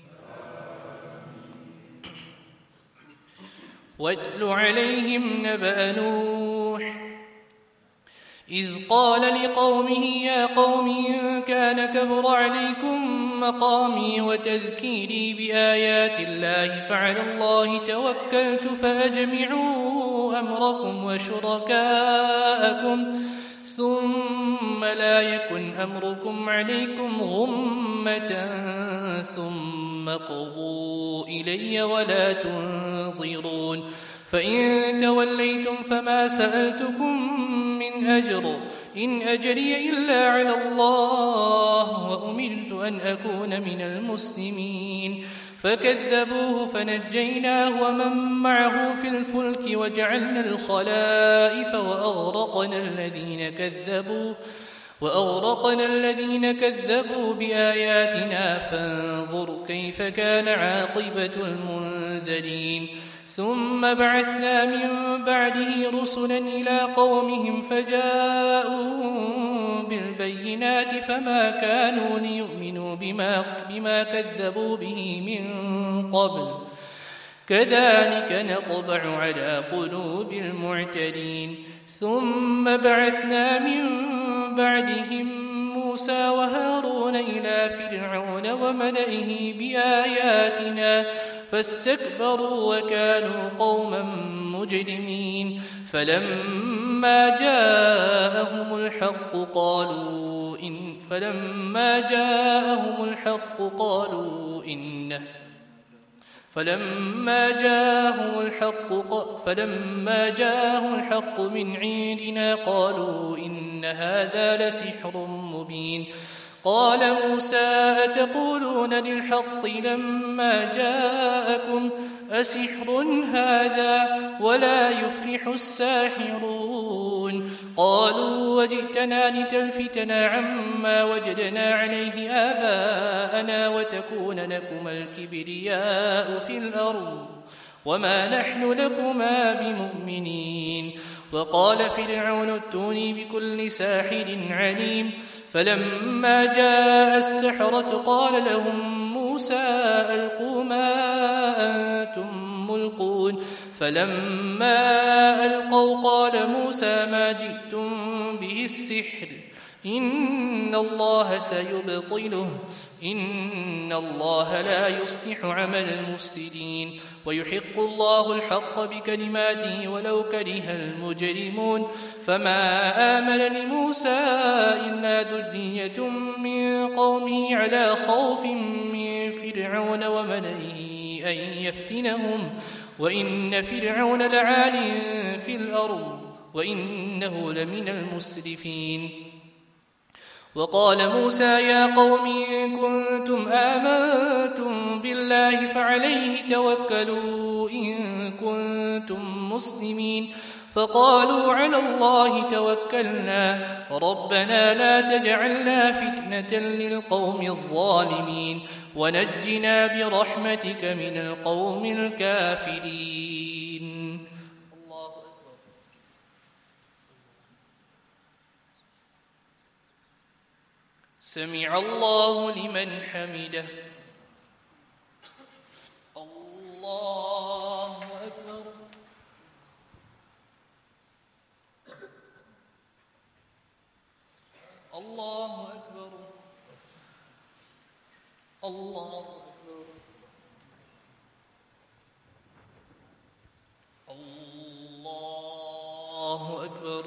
واتل عليهم نبأ نوح إذ قال لقومه يا قوم إن كان كبر عليكم مقامي وتذكيري بآيات الله فعلى الله توكلت فأجمعوا أمركم وشركاءكم ثم لا يكن أمركم عليكم غمة ثم قضوا إلي ولا تنظرون. فإن توليتم فما سألتكم من أجر إن أجري إلا على الله وأمرت أن أكون من المسلمين. فكذبوه فنجيناه ومن معه في الفلك وجعلنا الخلائف وأغرقنا الذين كذبوا وأغرقنا الذين كذبوا بآياتنا فانظر كيف كان عاقبة المنذرين. ثم بعثنا من بعده رسلا إلى قومهم فجاءوهم بالبينات فما كانوا ليؤمنوا بما, بما كذبوا به من قبل كذلك نطبع على قلوب المعتدين. ثم بعثنا من بعدهم موسى وهارون إلى فرعون وملئه بآياتنا فاستكبروا وكانوا قوما مجرمين. فلما جاءهم الحق قالوا إن فلما جاءهم الحق قالوا إنه فلما جاءهم الحق فلما جاءهم الحق من عندنا قالوا إن هذا لسحر مبين. قال موسى أتقولون للحق لما جاءكم أسحر هذا ولا يفلح الساحرون. قالوا وجئتنا لتلفتنا عما وجدنا عليه آباءنا وتكون لكما الكبرياء في الأرض وما نحن لكما بمؤمنين. وقال فرعون ائتوني بكل ساحر عليم. فلما جاء السحرة قال لهم موسى ألقوا ما أنتم ملقون. فلما ألقوا قال موسى ما جئتم به السحر إن الله سيبطله إن الله لا يصلح عمل المفسدين ويحق الله الحق بكلماته ولو كره المجرمون. فما آمن لموسى إلا ذرية من قومه على خوف من فرعون وملئه أن يفتنهم وإن فرعون لعال في الأرض وإنه لمن المسرفين. وقال موسى يا قوم إن كنتم آمنتم بالله فعليه توكلوا إن كنتم مسلمين. فقالوا على الله توكلنا ربنا لا تجعلنا فتنة للقوم الظالمين ونجنا برحمتك من القوم الكافرين. الله أكبر. سمع الله لمن حمده. الله أكبر. الله أكبر. الله أكبر. الله أكبر.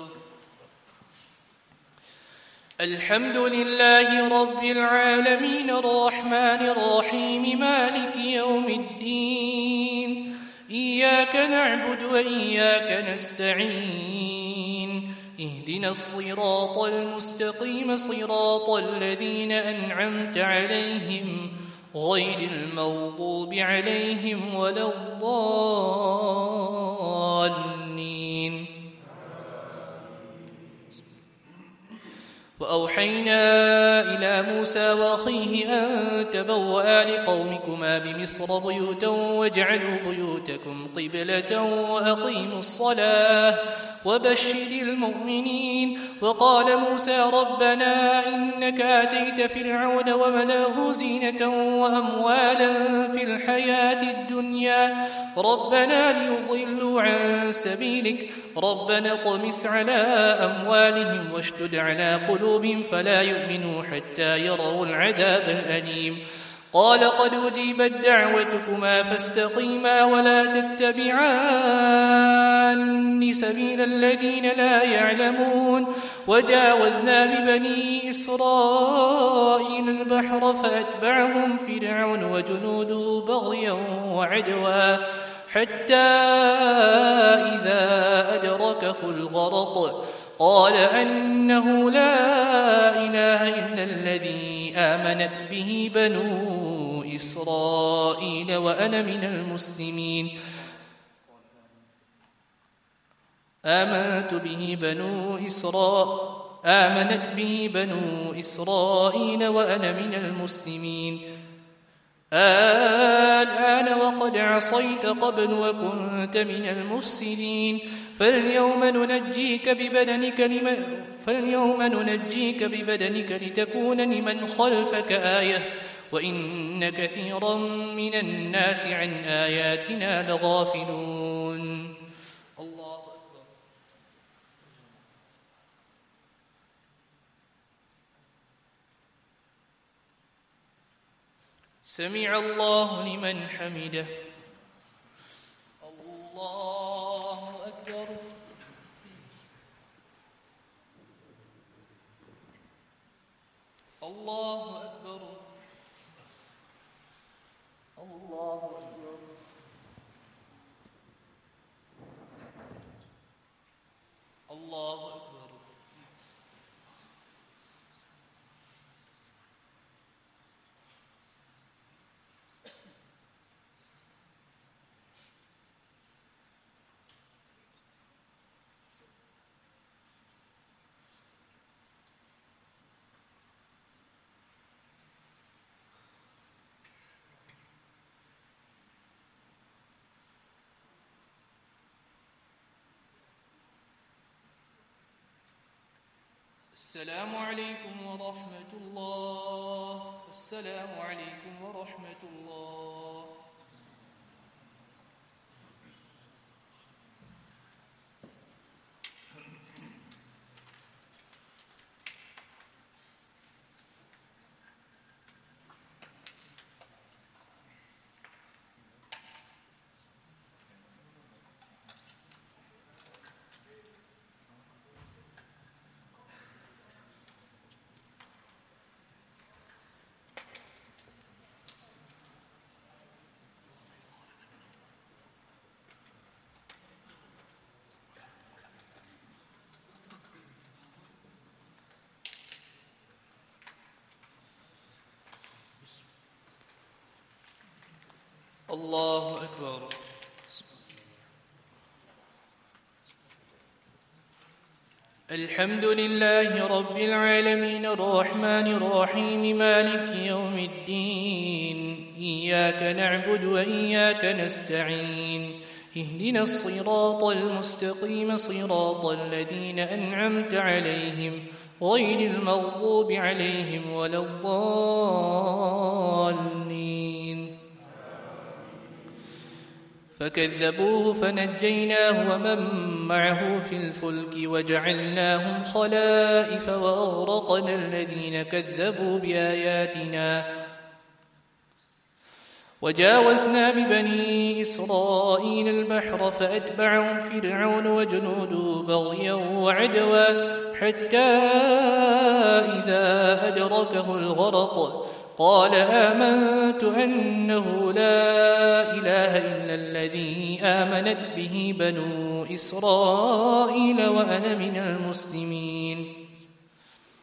الحمد لله رب العالمين الرحمن الرحيم مالك يوم الدين إياك نعبد وإياك نستعين اهدنا الصراط المستقيم صراط الذين أنعمت عليهم غير المغضوب عليهم ولا الضالين. وأوحينا إلى موسى وأخيه أن تبوأ لقومكما بمصر بيوتا واجعلوا بيوتكم قبلة وأقيموا الصلاة وبشر المؤمنين. وقال موسى ربنا إنك آتيت فرعون وملأه زينة وأموالا في الحياة الدنيا ربنا ليضلوا عن سبيلك ربنا اطمس على أموالهم واشدد على قلوبهم فلا يؤمنوا حتى يروا العذاب الأليم. قال قد أجيبت دعوتكما فاستقيما ولا تتبعان سبيل الذين لا يعلمون. وجاوزنا ببني إسرائيل البحر فأتبعهم فرعون وجنوده بغيا وعدوا حتى إذا أدركه الغرق قال أنه لا إله إلا الذي آمنت به بنو إسرائيل وأنا من المسلمين. آمنت به بنو إسرائيل آمنت به بنو إسرائيل وأنا من المسلمين. الآن وقد عصيت قبل وكنت من المفسدين فاليوم ننجيك ببدنك لمن فاليوم ننجيك ببدنك لتكون لمن خلفك آية وإن كثيرا من الناس عن آياتنا لغافلون. الله أكبر. سمع الله لمن حمده. الله أكبر. الله أكبر. الله أكبر. الله أكبر. السلام عليكم ورحمة الله. السلام عليكم ورحمة الله. الله أكبر. الحمد لله رب العالمين الرحمن الرحيم مالك يوم الدين إياك نعبد وإياك نستعين اهدنا الصراط المستقيم صراط الذين أنعمت عليهم غير المغضوب عليهم ولا الضالين. فكذبوه فنجيناه ومن معه في الفلك وجعلناهم خلائف وأغرقنا الذين كذبوا بآياتنا. وجاوزنا ببني إسرائيل البحر فأتبعهم فرعون وجنوده بغيا وعدوا حتى إذا أدركه الغرق قال آمنت أنه لا إله إلا الذي آمنت به بنو إسرائيل وأنا من المسلمين.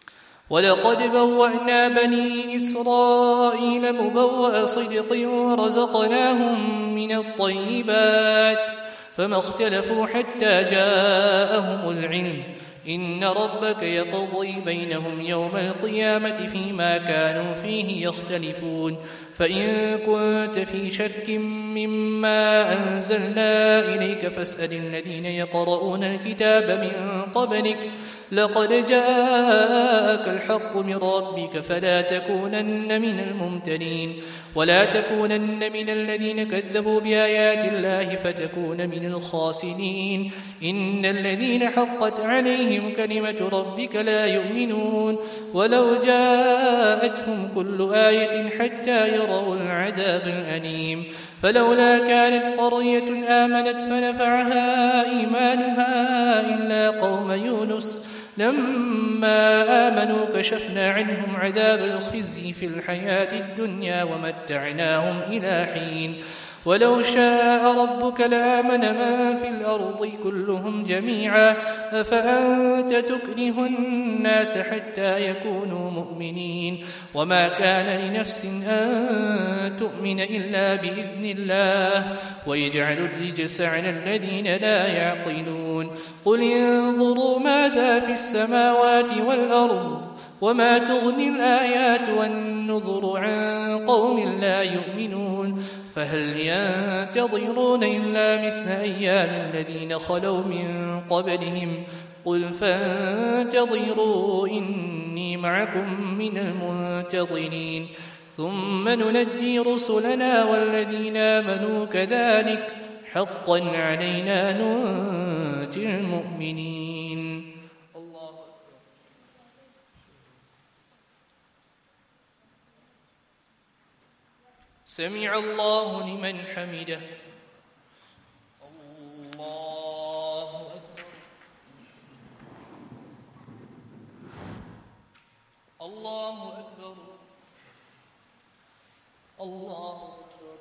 ولقد بوأنا بني إسرائيل مبوأ صدق ورزقناهم من الطيبات فما اختلفوا حتى جاءهم العلم إن ربك يقضي بينهم يوم القيامة فيما كانوا فيه يختلفون فإن كنت في شك مما أنزلنا إليك فاسأل الذين يقرؤون الكتاب من قبلك لقد جاءك الحق من ربك فلا تكونن من الممترين ولا تكونن من الذين كذبوا بآيات الله فتكون من الخاسرين إن الذين حقت عليهم كلمة ربك لا يؤمنون ولو جاءتهم كل آية حتى يروا العذاب الأليم فلولا كانت قرية آمنت فنفعها إيمانها إلا قوم يونس لما آمنوا كشفنا عنهم عذاب الخزي في الحياة الدنيا ومتعناهم إلى حين ولو شاء ربك لآمن من في الأرض كلهم جميعا أفأنت تكره الناس حتى يكونوا مؤمنين وما كان لنفس أن تؤمن إلا بإذن الله ويجعل الرجس على الذين لا يعقلون قل انظروا ماذا في السماوات والأرض وما تغني الآيات والنذر عن قوم لا يؤمنون فهل ينتظرون إلا مثل أيام الذين خلوا من قبلهم قل فانتظروا إني معكم من المنتظرين ثم ننجي رسلنا والذين آمنوا كذلك حقا علينا ننجي المؤمنين. سمع الله لمن حمده. الله أكبر. الله أكبر. الله أكبر.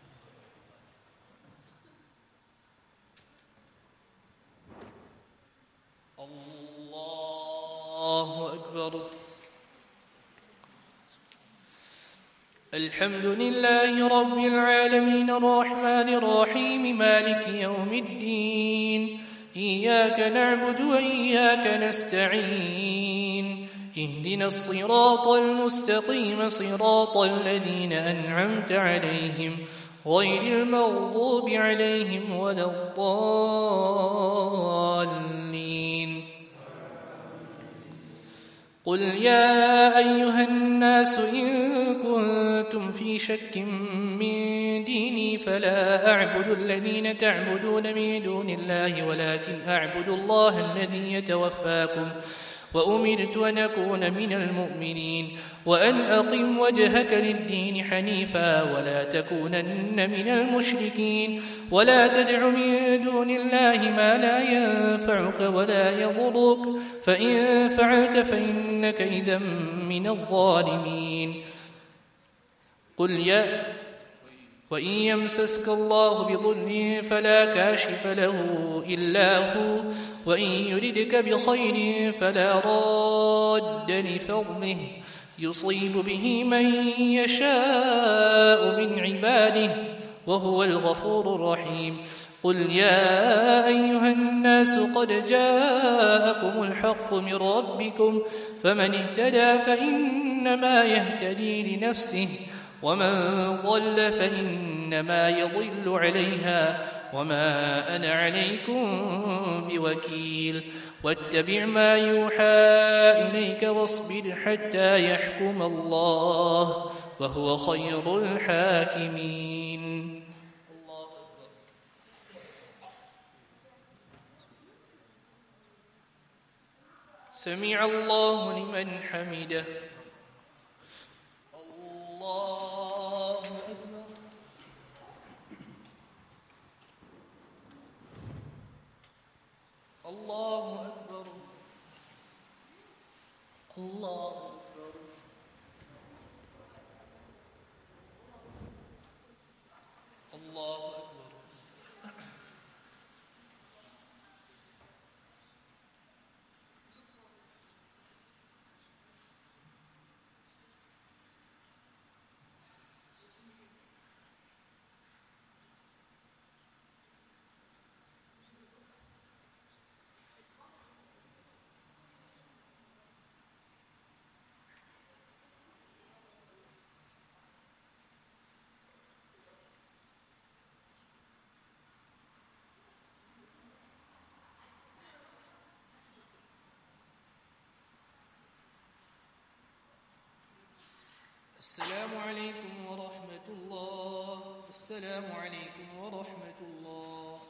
الله أكبر. الحمد لله رب العالمين الرحمن الرحيم مالك يوم الدين إياك نعبد وإياك نستعين اهدنا الصراط المستقيم صراط الذين أنعمت عليهم غير المغضوب عليهم ولا الضالين. قل يا أيها الناس إن كنتم في شك من ديني فلا أعبد الذين تعبدون من دون الله ولكن أعبد الله الذي يتوفاكم وأمرت أن أكون من المؤمنين وأن أقم وجهك للدين حنيفا ولا تكونن من المشركين ولا تدع من دون الله ما لا ينفعك ولا يضرك فإن فعلت فإنك إذا من الظالمين. قل يا وإن يمسسك الله بضر فلا كاشف له إلا هو وإن يردك بخير فلا راد لفضله يصيب به من يشاء من عباده وهو الغفور الرحيم. قل يا أيها الناس قد جاءكم الحق من ربكم فمن اهتدى فإنما يهتدي لنفسه ومن ضل فإنما يضل عليها وما أنا عليكم بوكيل. واتبع ما يوحى إليك واصبر حتى يحكم الله وهو خير الحاكمين. سمع الله لمن حمده. الله أكبر. الله أكبر. الله أكبر. الله أكبر. السلام عليكم ورحمة الله. السلام عليكم ورحمة الله.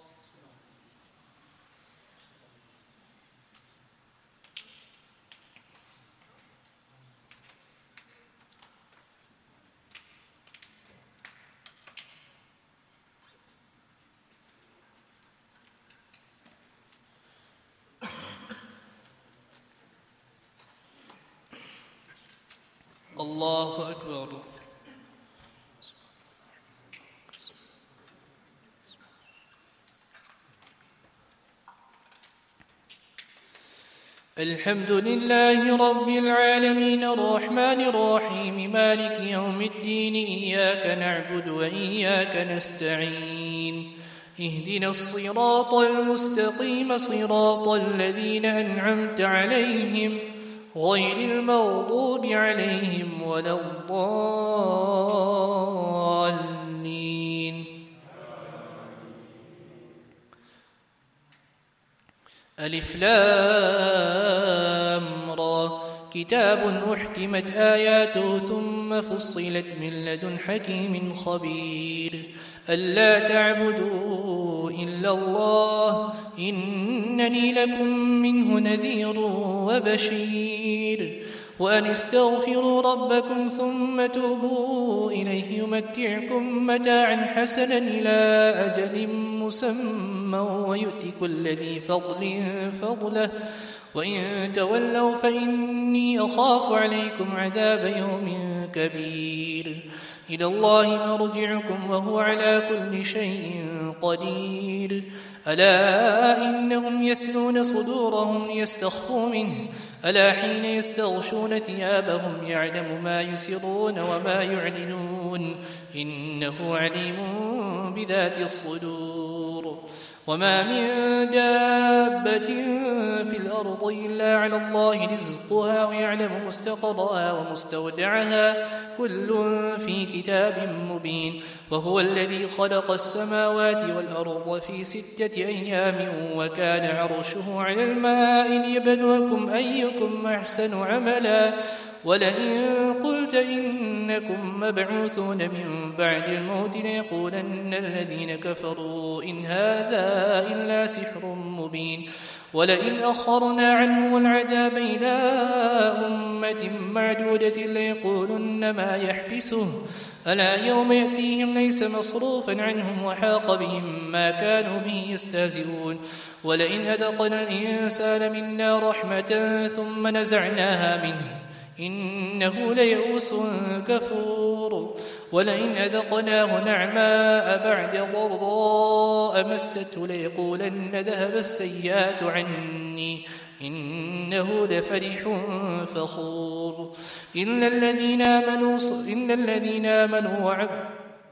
الله أكبر. الحمد لله رب العالمين الرحمن الرحيم مالك يوم الدين إياك نعبد وإياك نستعين اهدنا الصراط المستقيم صراط الذين أنعمت عليهم غير المغضوب عليهم ولا الضالين. ألف لام را كتاب أحكمت آياته ثم فصلت من لدن حكيم خبير ألا تعبدوا إلا الله إنني لكم منه نذير وبشير وأن استغفروا ربكم ثم توبوا إليه يمتعكم متاعا حسنا إلى أجل مسمى ويؤتي كل ذي فضل فضله وإن تولوا فإني أخاف عليكم عذاب يوم كبير إلى الله مرجعكم وهو على كل شيء قدير ألا إنهم يثنون صدورهم ليستخفوا منه ألا حين يستغشون ثيابهم يعلم ما يسرون وما يعلنون إنه عليم بذات الصدور وما من دابة في الأرض إلا على الله رزقها ويعلم مستقرها ومستودعها كل في كتاب مبين وهو الذي خلق السماوات والأرض في ستة أيام وكان عرشه على الماء ليبلوكم أيكم أحسن عملا ولئن قلت إنكم مبعوثون من بعد الموت ليقولن الذين كفروا إن هذا إلا سحر مبين ولئن أخرنا عنه العذاب إلى أمة معدودة ليقولن ما يحبسه ألا يوم يأتيهم ليس مصروفا عنهم وحاق بهم ما كانوا به يستهزئون ولئن أذقنا الإنسان منا رحمة ثم نزعناها منه إنه ليئوس كفور ولئن أذقناه نعماء بعد ضراء مسته ليقولن ذهب السيئات عني إنه لفرح فخور إلا الذين آمنوا إلا الذين آمنوا وعملوا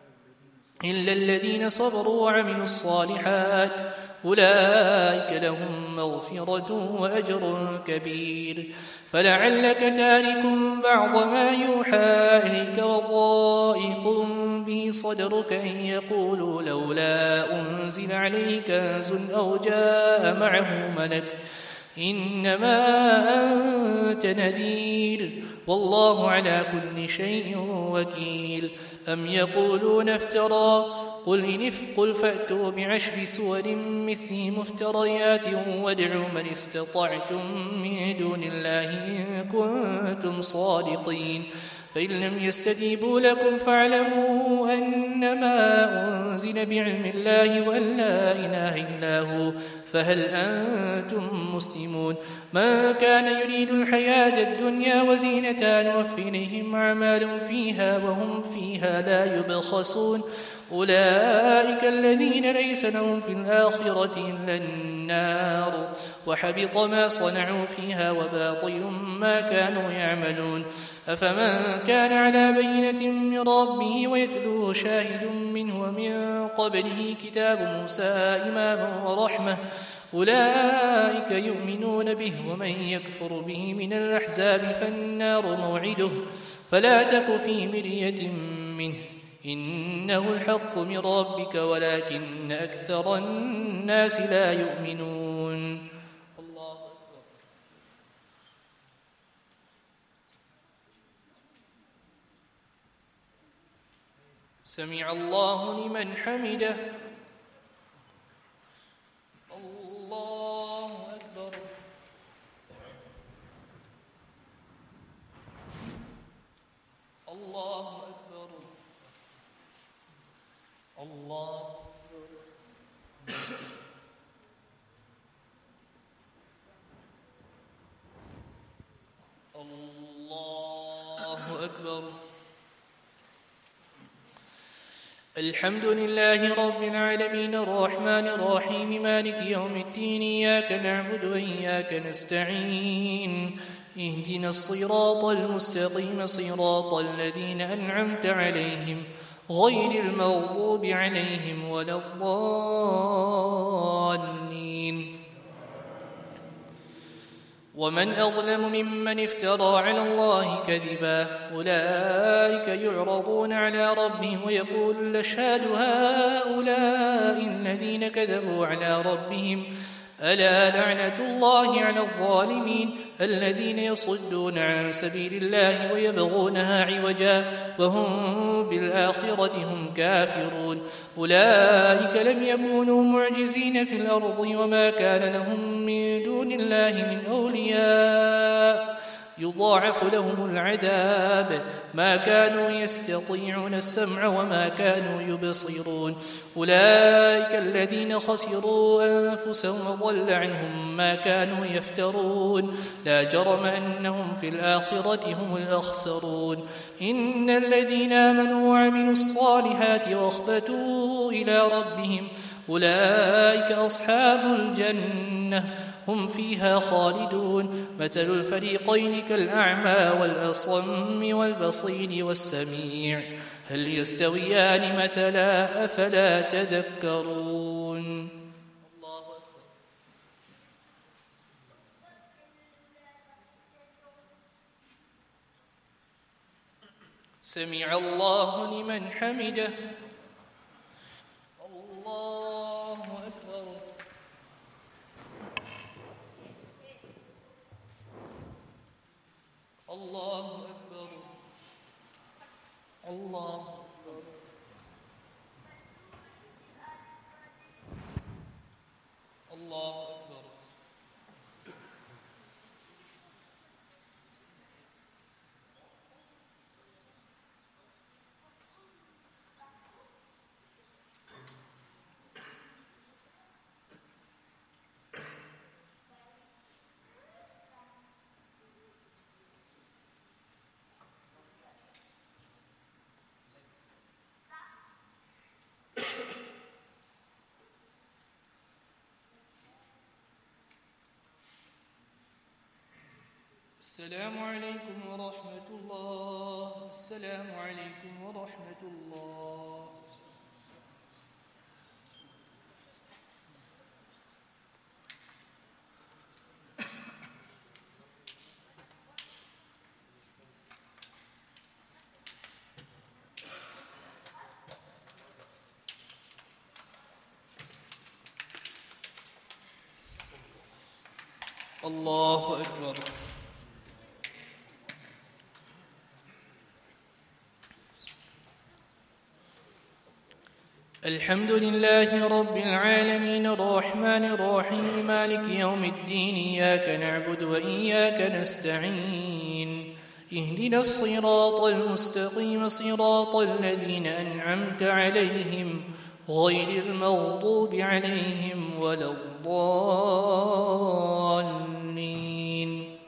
إلا الذين صبروا وعملوا الصالحات أولئك لهم مغفرة وأجر كبير فلعلك تارك بعض ما يوحى إليك وضائق به صدرك أن يقولوا لولا أنزل عليه كنز أو جاء معه ملك إنما أنت نذير والله على كل شيء وكيل أم يقولون افترى قل إن قل فأتوا بعشر سور مثله مفتريات وادعوا من استطعتم من دون الله إن كنتم صادقين فإن لم يستجيبوا لكم فاعلموا أنما أنزل بعلم الله وأن لا إله إلا هو فهل أنتم مسلمون من كان يريد الحياة الدنيا وزينتها نوفي إليهم أعمالهم فيها وهم فيها لا يبخسون أولئك الذين ليس لهم في الآخرة إلا النار وحبط ما صنعوا فيها وباطل ما كانوا يعملون أفمن كان على بينة من ربه ويتلوه شاهد منه ومن قبله كتاب موسى إماما ورحمة أولئك يؤمنون به ومن يكفر به من الأحزاب فالنار موعده فلا تك في مرية منه إنه الحق من ربك ولكن أكثر الناس لا يؤمنون. الله أكبر. سمع الله لمن حمده. الله أكبر. الله أكبر. الله الله أكبر. الحمد لله رب العالمين الرحمن الرحيم مالك يوم الدين إياك نعبد وإياك نستعين اهدنا الصراط المستقيم صراط الذين أنعمت عليهم غير المغضوب عليهم ولا الضالين. ومن أظلم ممن افترى على الله كذبا أولئك يعرضون على ربهم ويقول الأشهاد هؤلاء الذين كذبوا على ربهم ألا لعنة الله على الظالمين الذين يصدون عن سبيل الله ويبغونها عوجا وهم بالآخرة هم كافرون أولئك لم يكونوا معجزين في الأرض وما كان لهم من دون الله من أولياء يضاعف لهم العذاب ما كانوا يستطيعون السمع وما كانوا يبصرون أولئك الذين خسروا أنفسهم وضل عنهم ما كانوا يفترون لا جرم أنهم في الآخرة هم الأخسرون. إن الذين آمنوا وعملوا الصالحات وأخبتوا إلى ربهم أولئك أصحاب الجنة هم فيها خالدون. مثل الفريقين كالأعمى والأصم والبصير والسميع هل يستويان مثلا أفلا تذكرون. الله أكبر. سمع الله لمن حمده. الله أكبر. الله أكبر. الله أكبر. الله أكبر. السلام عليكم ورحمة الله. السلام عليكم ورحمة الله. الله أكبر. الحمد لله رب العالمين الرحمن الرحيم مالك يوم الدين إياك نعبد وإياك نستعين اهدنا الصراط المستقيم صراط الذين أنعمت عليهم غير المغضوب عليهم ولا الضالين.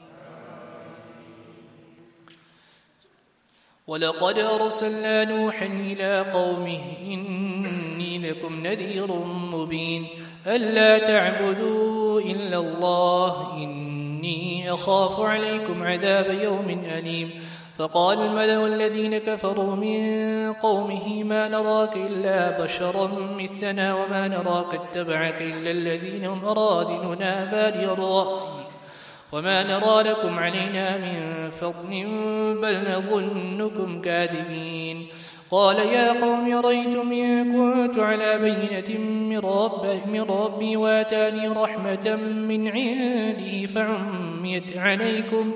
ولقد أرسلنا نوحا إلى قومه إني لكم نذير مبين ألا تعبدوا إلا الله إني أخاف عليكم عذاب يوم أليم. فقال الملأ الذين كفروا من قومه ما نراك إلا بشرا مثلنا وما نراك اتبعك إلا الذين هم أرادلنا بادي الرأي وما نرى لكم علينا من فضل بل نظنكم كاذبين. قال يا قوم أريتم إن كنت على بينة من, رب من ربي واتاني رحمة من عنده فعميت عليكم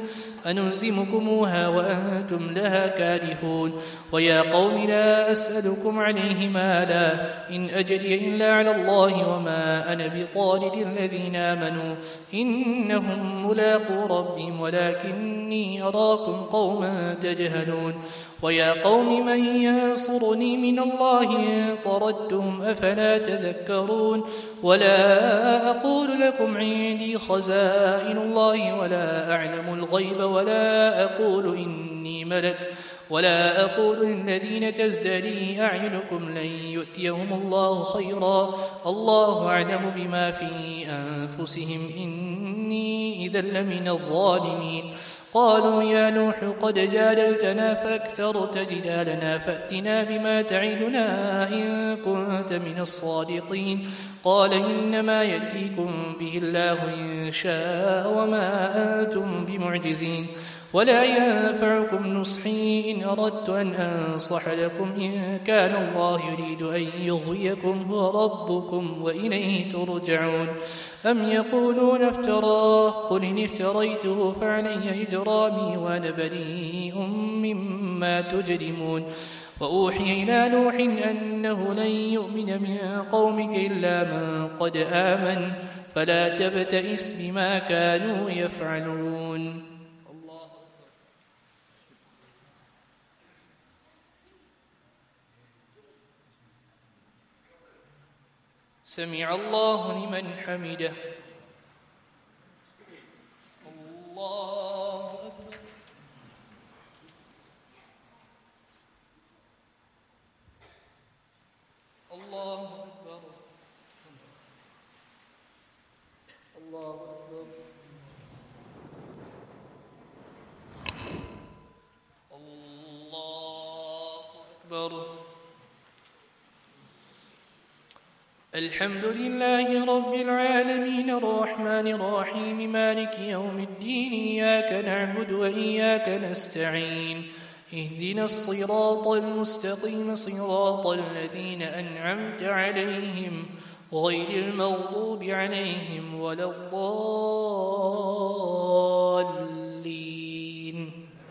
أنلزمكموها وأنتم لها كارهون ويا قوم لا أسألكم عليه مالا إن أجري إلا على الله وما أنا بطارد الذين آمنوا إنهم ملاقو ربهم ولكني أراكم قوما تجهلون ويا قوم من ينصرني من الله إن طردتهم أفلا تذكرون ولا أقول لكم عندي خزائن الله ولا أعلم الغيب ولا أقول إني ملك ولا أقول للذين تزدري أعينكم لن يؤتيهم الله خيرا الله أعلم بما في أنفسهم إني إذا لمن الظالمين قالوا يا نوح قد جادلتنا فأكثرت جدالنا فأتنا بما تعدنا إن كنت من الصادقين قال إنما يأتيكم به الله إن شاء وما أنتم بمعجزين ولا ينفعكم نصحي إن أردت أن أنصح لكم إن كان الله يريد أن يغويكم هو ربكم وإليه ترجعون أم يقولون افتراه قل إن افتريته فعلي إجرامي وأنا بريء مما تجرمون وأوحي إلى نوح أنه لن يؤمن من قومك إلا من قد آمن فلا تبتئس بما كانوا يفعلون سمع الله لمن حمده الله أكبر الله أكبر الله أكبر الله أكبر الحمد لله رب العالمين الرحمن الرحيم مالك يوم الدين إياك نعبد وإياك نستعين اهدنا الصراط المستقيم صراط الذين أنعمت عليهم غير المغضوب عليهم ولا الضالين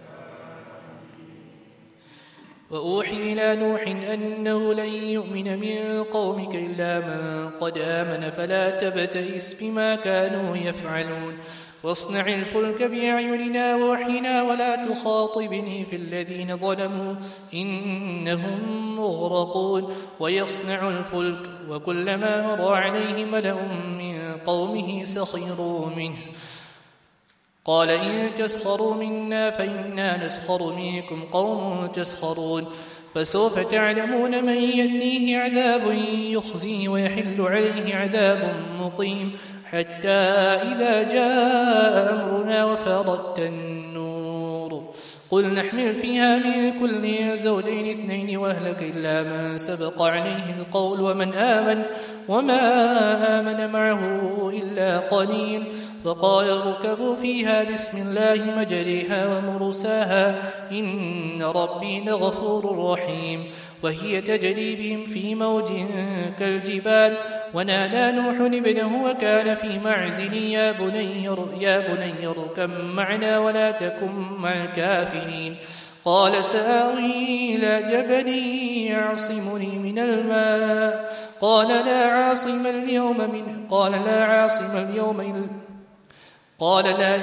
وأوحي إلى نوح أنه لن يؤمن من قومك إلا من قد آمن فلا تبتئس بما كانوا يفعلون واصنع الفلك بأعيننا ووحينا ولا تخاطبني في الذين ظلموا إنهم مغرقون ويصنع الفلك وكلما مر عليه ملأ من قومه سخروا منه قال إن تسخروا منا فإنا نسخر منكم قوم تسخرون فسوف تعلمون من يأتيه عذاب يخزيه ويحل عليه عذاب مقيم حتى إذا جاء أمرنا وفاضت النور قل نحمل فيها من كل زوجين اثنين وأهلك إلا من سبق عليه القول ومن آمن وما آمن معه إلا قليل وقال اركبوا فيها بسم الله مجريها ومرساها إن ربي لغفور رحيم وهي تجري بهم في موج كالجبال ونادى نوح ابنه وكان في معزل يا بني يا بني اركب معنا ولا تكن مع الكافرين قال سآوي إلى جبل يعصمني من الماء قال لا عاصم اليوم من قال لا عاصم اليوم إلا قال لا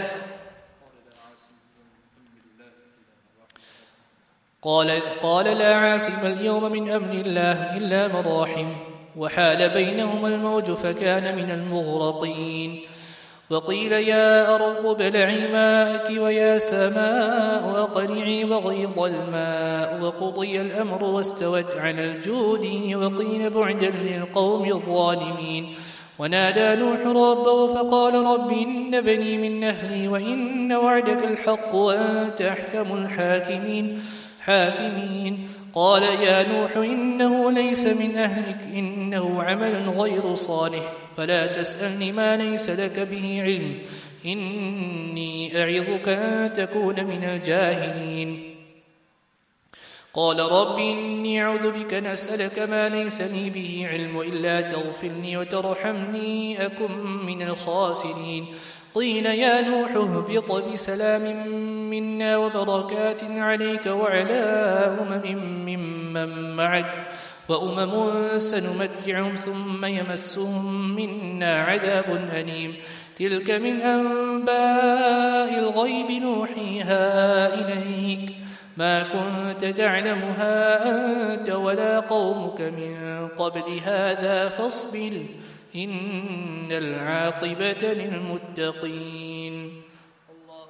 قال قال لا عاصم اليوم من أمر الله إلا من رحم وحال بينهما الموج فكان من المغرقين وقيل يا أرض ابلعي ماءك ويا سماء أقلعي وغيض الماء وقضي الأمر واستوت على الجود وقيل بعدا للقوم الظالمين ونادى نوح ربه فقال رب إن بني من أهلي وإن وعدك الحق وأنت أحكم الحاكمين حاكمين قال يا نوح إنه ليس من أهلك إنه عمل غير صالح فلا تسألني ما ليس لك به علم إني أعظك أن تكون من الجاهلين قال رب إني أعوذ بك أن أسألك ما ليس لي به علم إلا تغفر لي وترحمني أكن من الخاسرين قيل يا نوح اهبط بسلام منا وبركات عليك وعلى أمم ممن معك وأمم سنمتعهم ثم يمسهم منا عذاب أليم تلك من أنباء الغيب نوحيها إليك ما كنت تعلمها أنت ولا قومك من قبل هذا فاصبر إن العاقبة للمتقين. الله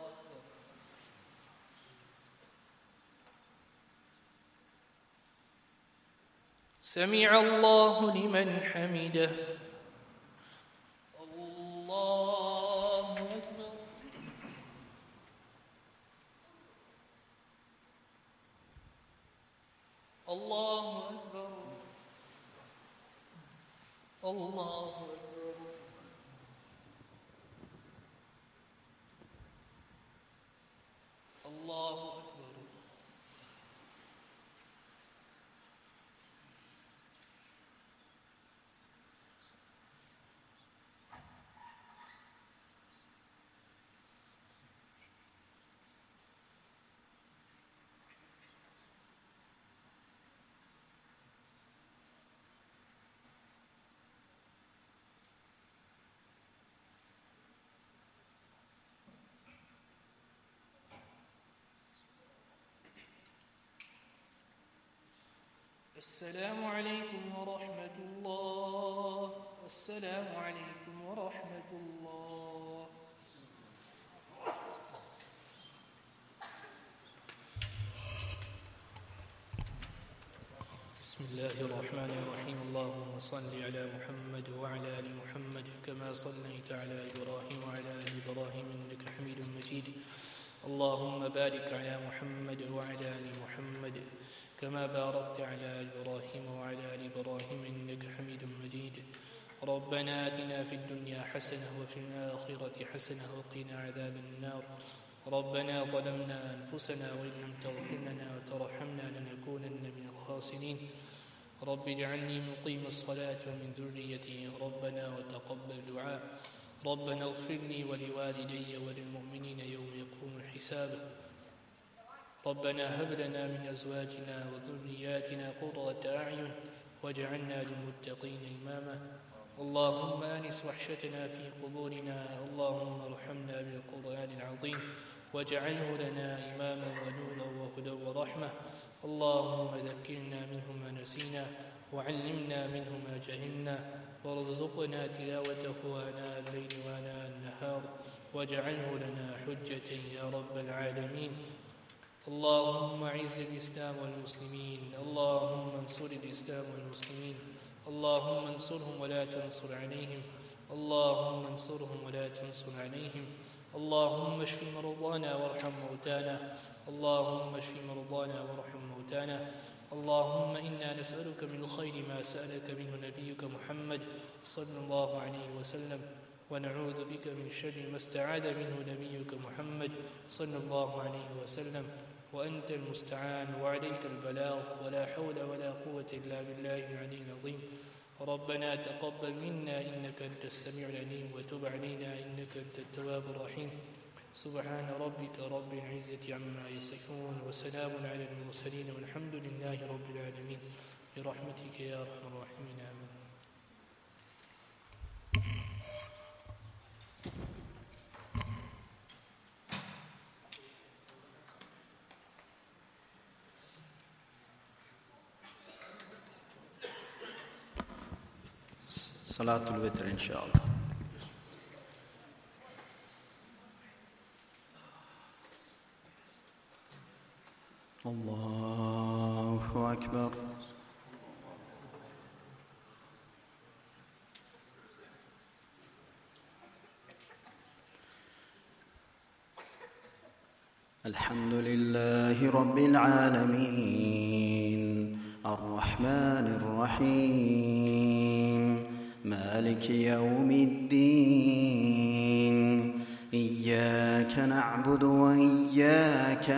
سمع الله لمن حمده. الله أكبر. الله أكبر. الله أكبر. الله أكبر. السلام عليكم ورحمة الله. السلام عليكم ورحمة الله. بسم الله الرحمن الرحيم. اللهم صل على محمد وعلى آل محمد كما صليت على إبراهيم وعلى آل إبراهيم إنك حميد مجيد. اللهم بارك على محمد وعلى آل محمد كما باركت على إبراهيم وعلى آل إبراهيم إنك حميد مجيد. ربنا آتنا في الدنيا حسنة وفي الآخرة حسنة وقنا عذاب النار. ربنا ظلمنا أنفسنا وإن لم تغفر لنا وترحمنا لنكونن من الخاسرين. رب اجعلني مقيم الصلاة ومن ذريتي ربنا وتقبل دعاء. ربنا اغفر لي ولوالدي وللمؤمنين يوم يقوم الحساب. ربنا هب لنا من أزواجنا وذرياتنا قرة أعين واجعلنا للمتقين إماما. اللهم آنس وحشتنا في قبورنا. اللهم ارحمنا بالقرآن العظيم واجعله لنا إماما ونورا وهدى ورحمة. اللهم ذكرنا منه ما نسينا وعلمنا منه ما جهلنا وارزقنا تلاوته آناء الليل وآناء النهار واجعله لنا حجة يا رب العالمين. اللهم اعز الإسلام والمسلمين. اللهم انصر الإسلام والمسلمين. اللهم انصرهم ولا تنصر عليهم. اللهم انصرهم ولا تنصر عليهم. اللهم اشف مرضانا وارحم موتانا. اللهم اشف مرضانا وارحم موتانا. اللهم إنا نسألك من خير ما سألك منه نبيك محمد صلى الله عليه وسلم ونعوذ بك من شر ما استعاذ منه نبيك محمد صلى الله عليه وسلم وأنت المستعان وعليك البلاغ ولا حول ولا قوة إلا بالله العلي العظيم. ربنا تقبل منا إنك أنت السميع العليم وتب علينا إنك أنت التواب الرحيم. سبحان ربك رب العزة عما يصفون وسلام على المرسلين والحمد لله رب العالمين برحمتك يا أرحم الراحمين. آمين. صلاة الوتر إن شاء الله. الله أكبر. الحمد لله رب العالمين الرحمن الرحيم مالك يوم الدين إياك نعبد وإياك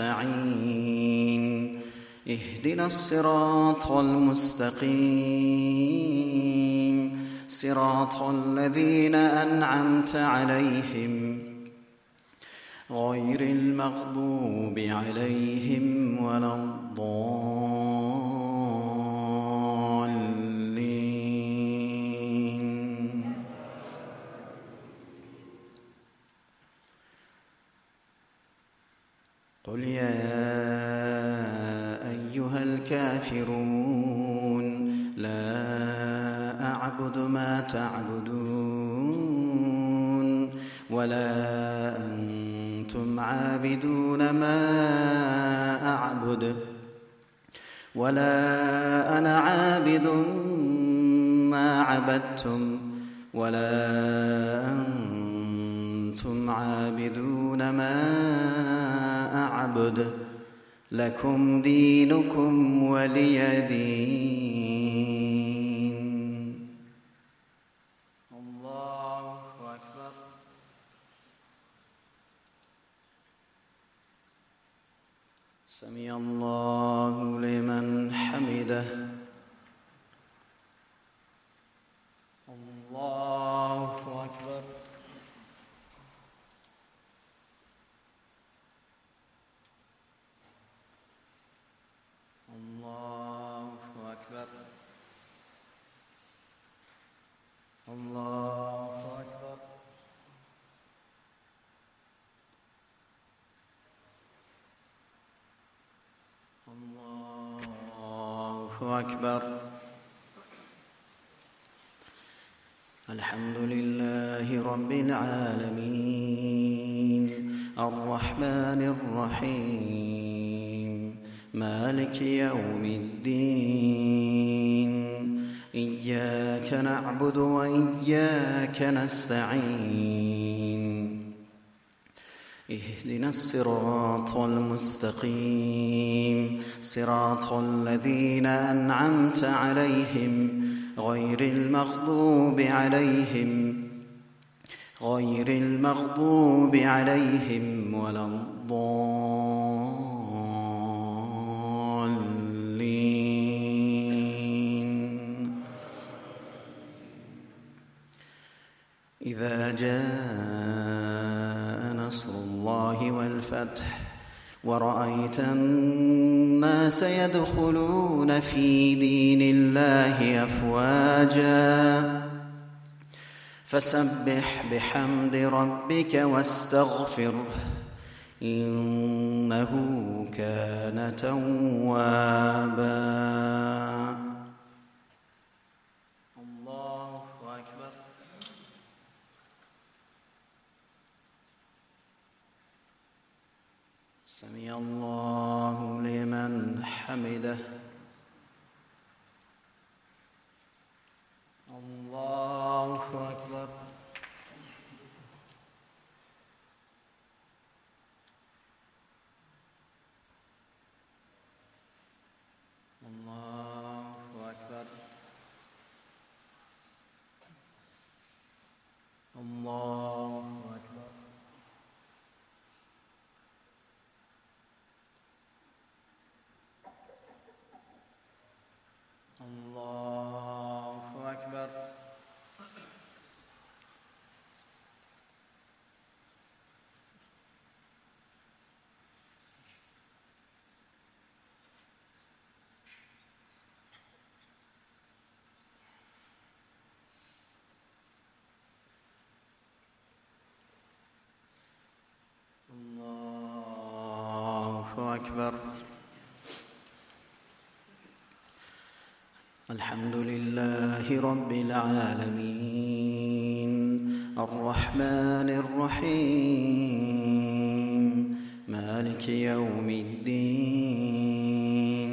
نستعين اهدنا الصراط المستقيم صراط الذين أنعمت عليهم غير المغضوب عليهم ولا الضالين. قل يا أيها الكافرون لا أعبد ما تعبدون ولا أنتم عابدون ما أعبد ولا أنا عابد ما عبدتم ولا أنتم عابدون ما أعبد لكم دينكم ولي دين. الله أكبر. سمع الله لمن حمده. الله أكبر. الله أكبر. الله أكبر. الله أكبر. الحمد لله رب العالمين الرحمن الرحيم مالك يوم الدين إياك نعبد وإياك نستعين اهدنا الصراط المستقيم صراط الذين أنعمت عليهم غير المغضوب عليهم غير المغضوب عليهم ولا الضالين. إذا جاء نصر الله والفتح ورأيت الناس يدخلون في دين الله أفواجا فسبح بحمد ربك واستغفره إنه كان توابا. الله أكبر. سمع الله لمن حمده. الله أكبر. الله أكبر. الله أكبر. الله أكبر. الله أكبر. الحمد لله رب العالمين الرحمن الرحيم مالك يوم الدين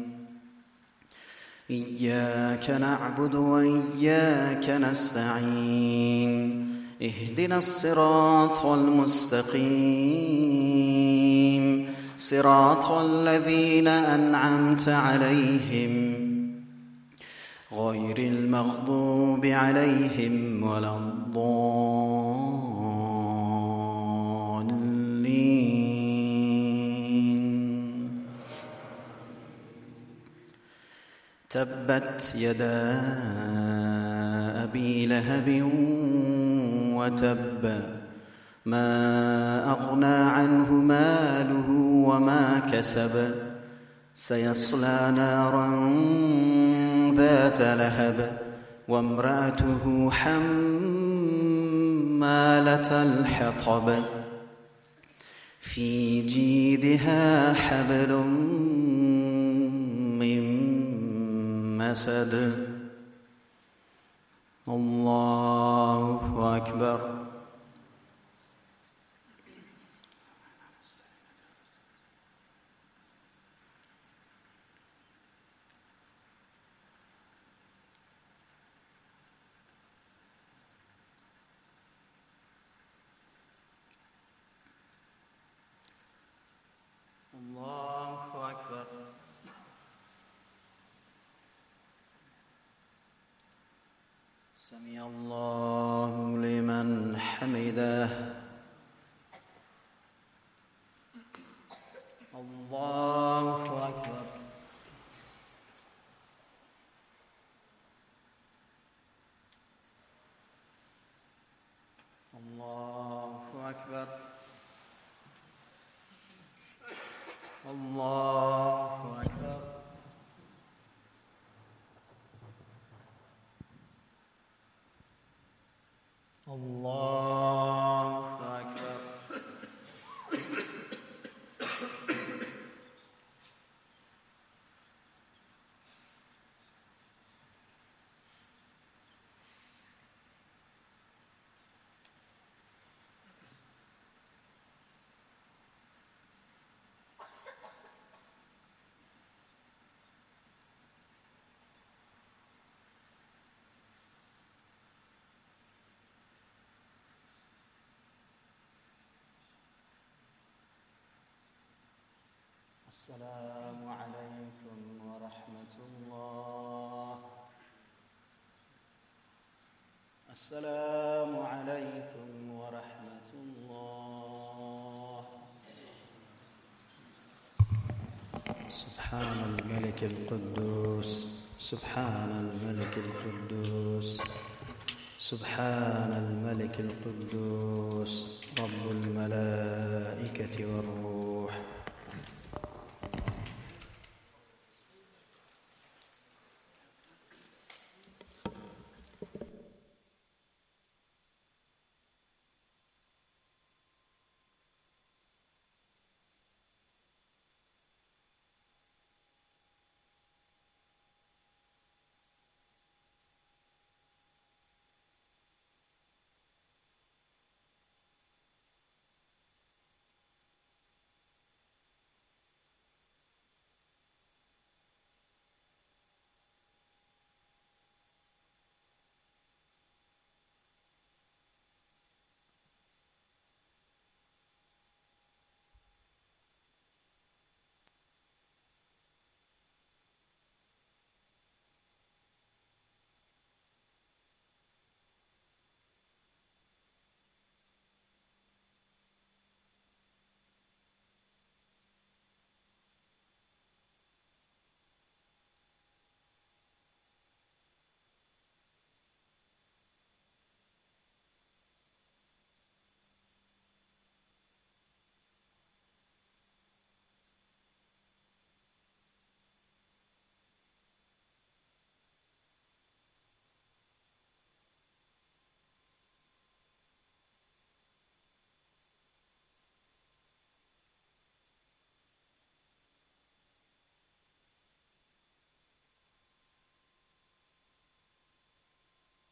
إياك نعبد وإياك نستعين اهدنا الصراط المستقيم صراط الذين أنعمت عليهم غير المغضوب عليهم ولا الضالين. تبت يدا أبي لهب وتب ما أغنى عنه ماله وما كسب سيصلى نارا ذات لهب وامرأته حمالة الحطب في جيدها حبل من مسد. الله أكبر. الله أكبر. سمع الله لمن حمده. الله أكبر. الله أكبر. الله أكبر. الله أكبر. السلام عليكم ورحمة الله. السلام عليكم ورحمة الله. سبحان الملك القدوس سبحان الملك القدوس سبحان الملك القدوس رب الملائكة والروح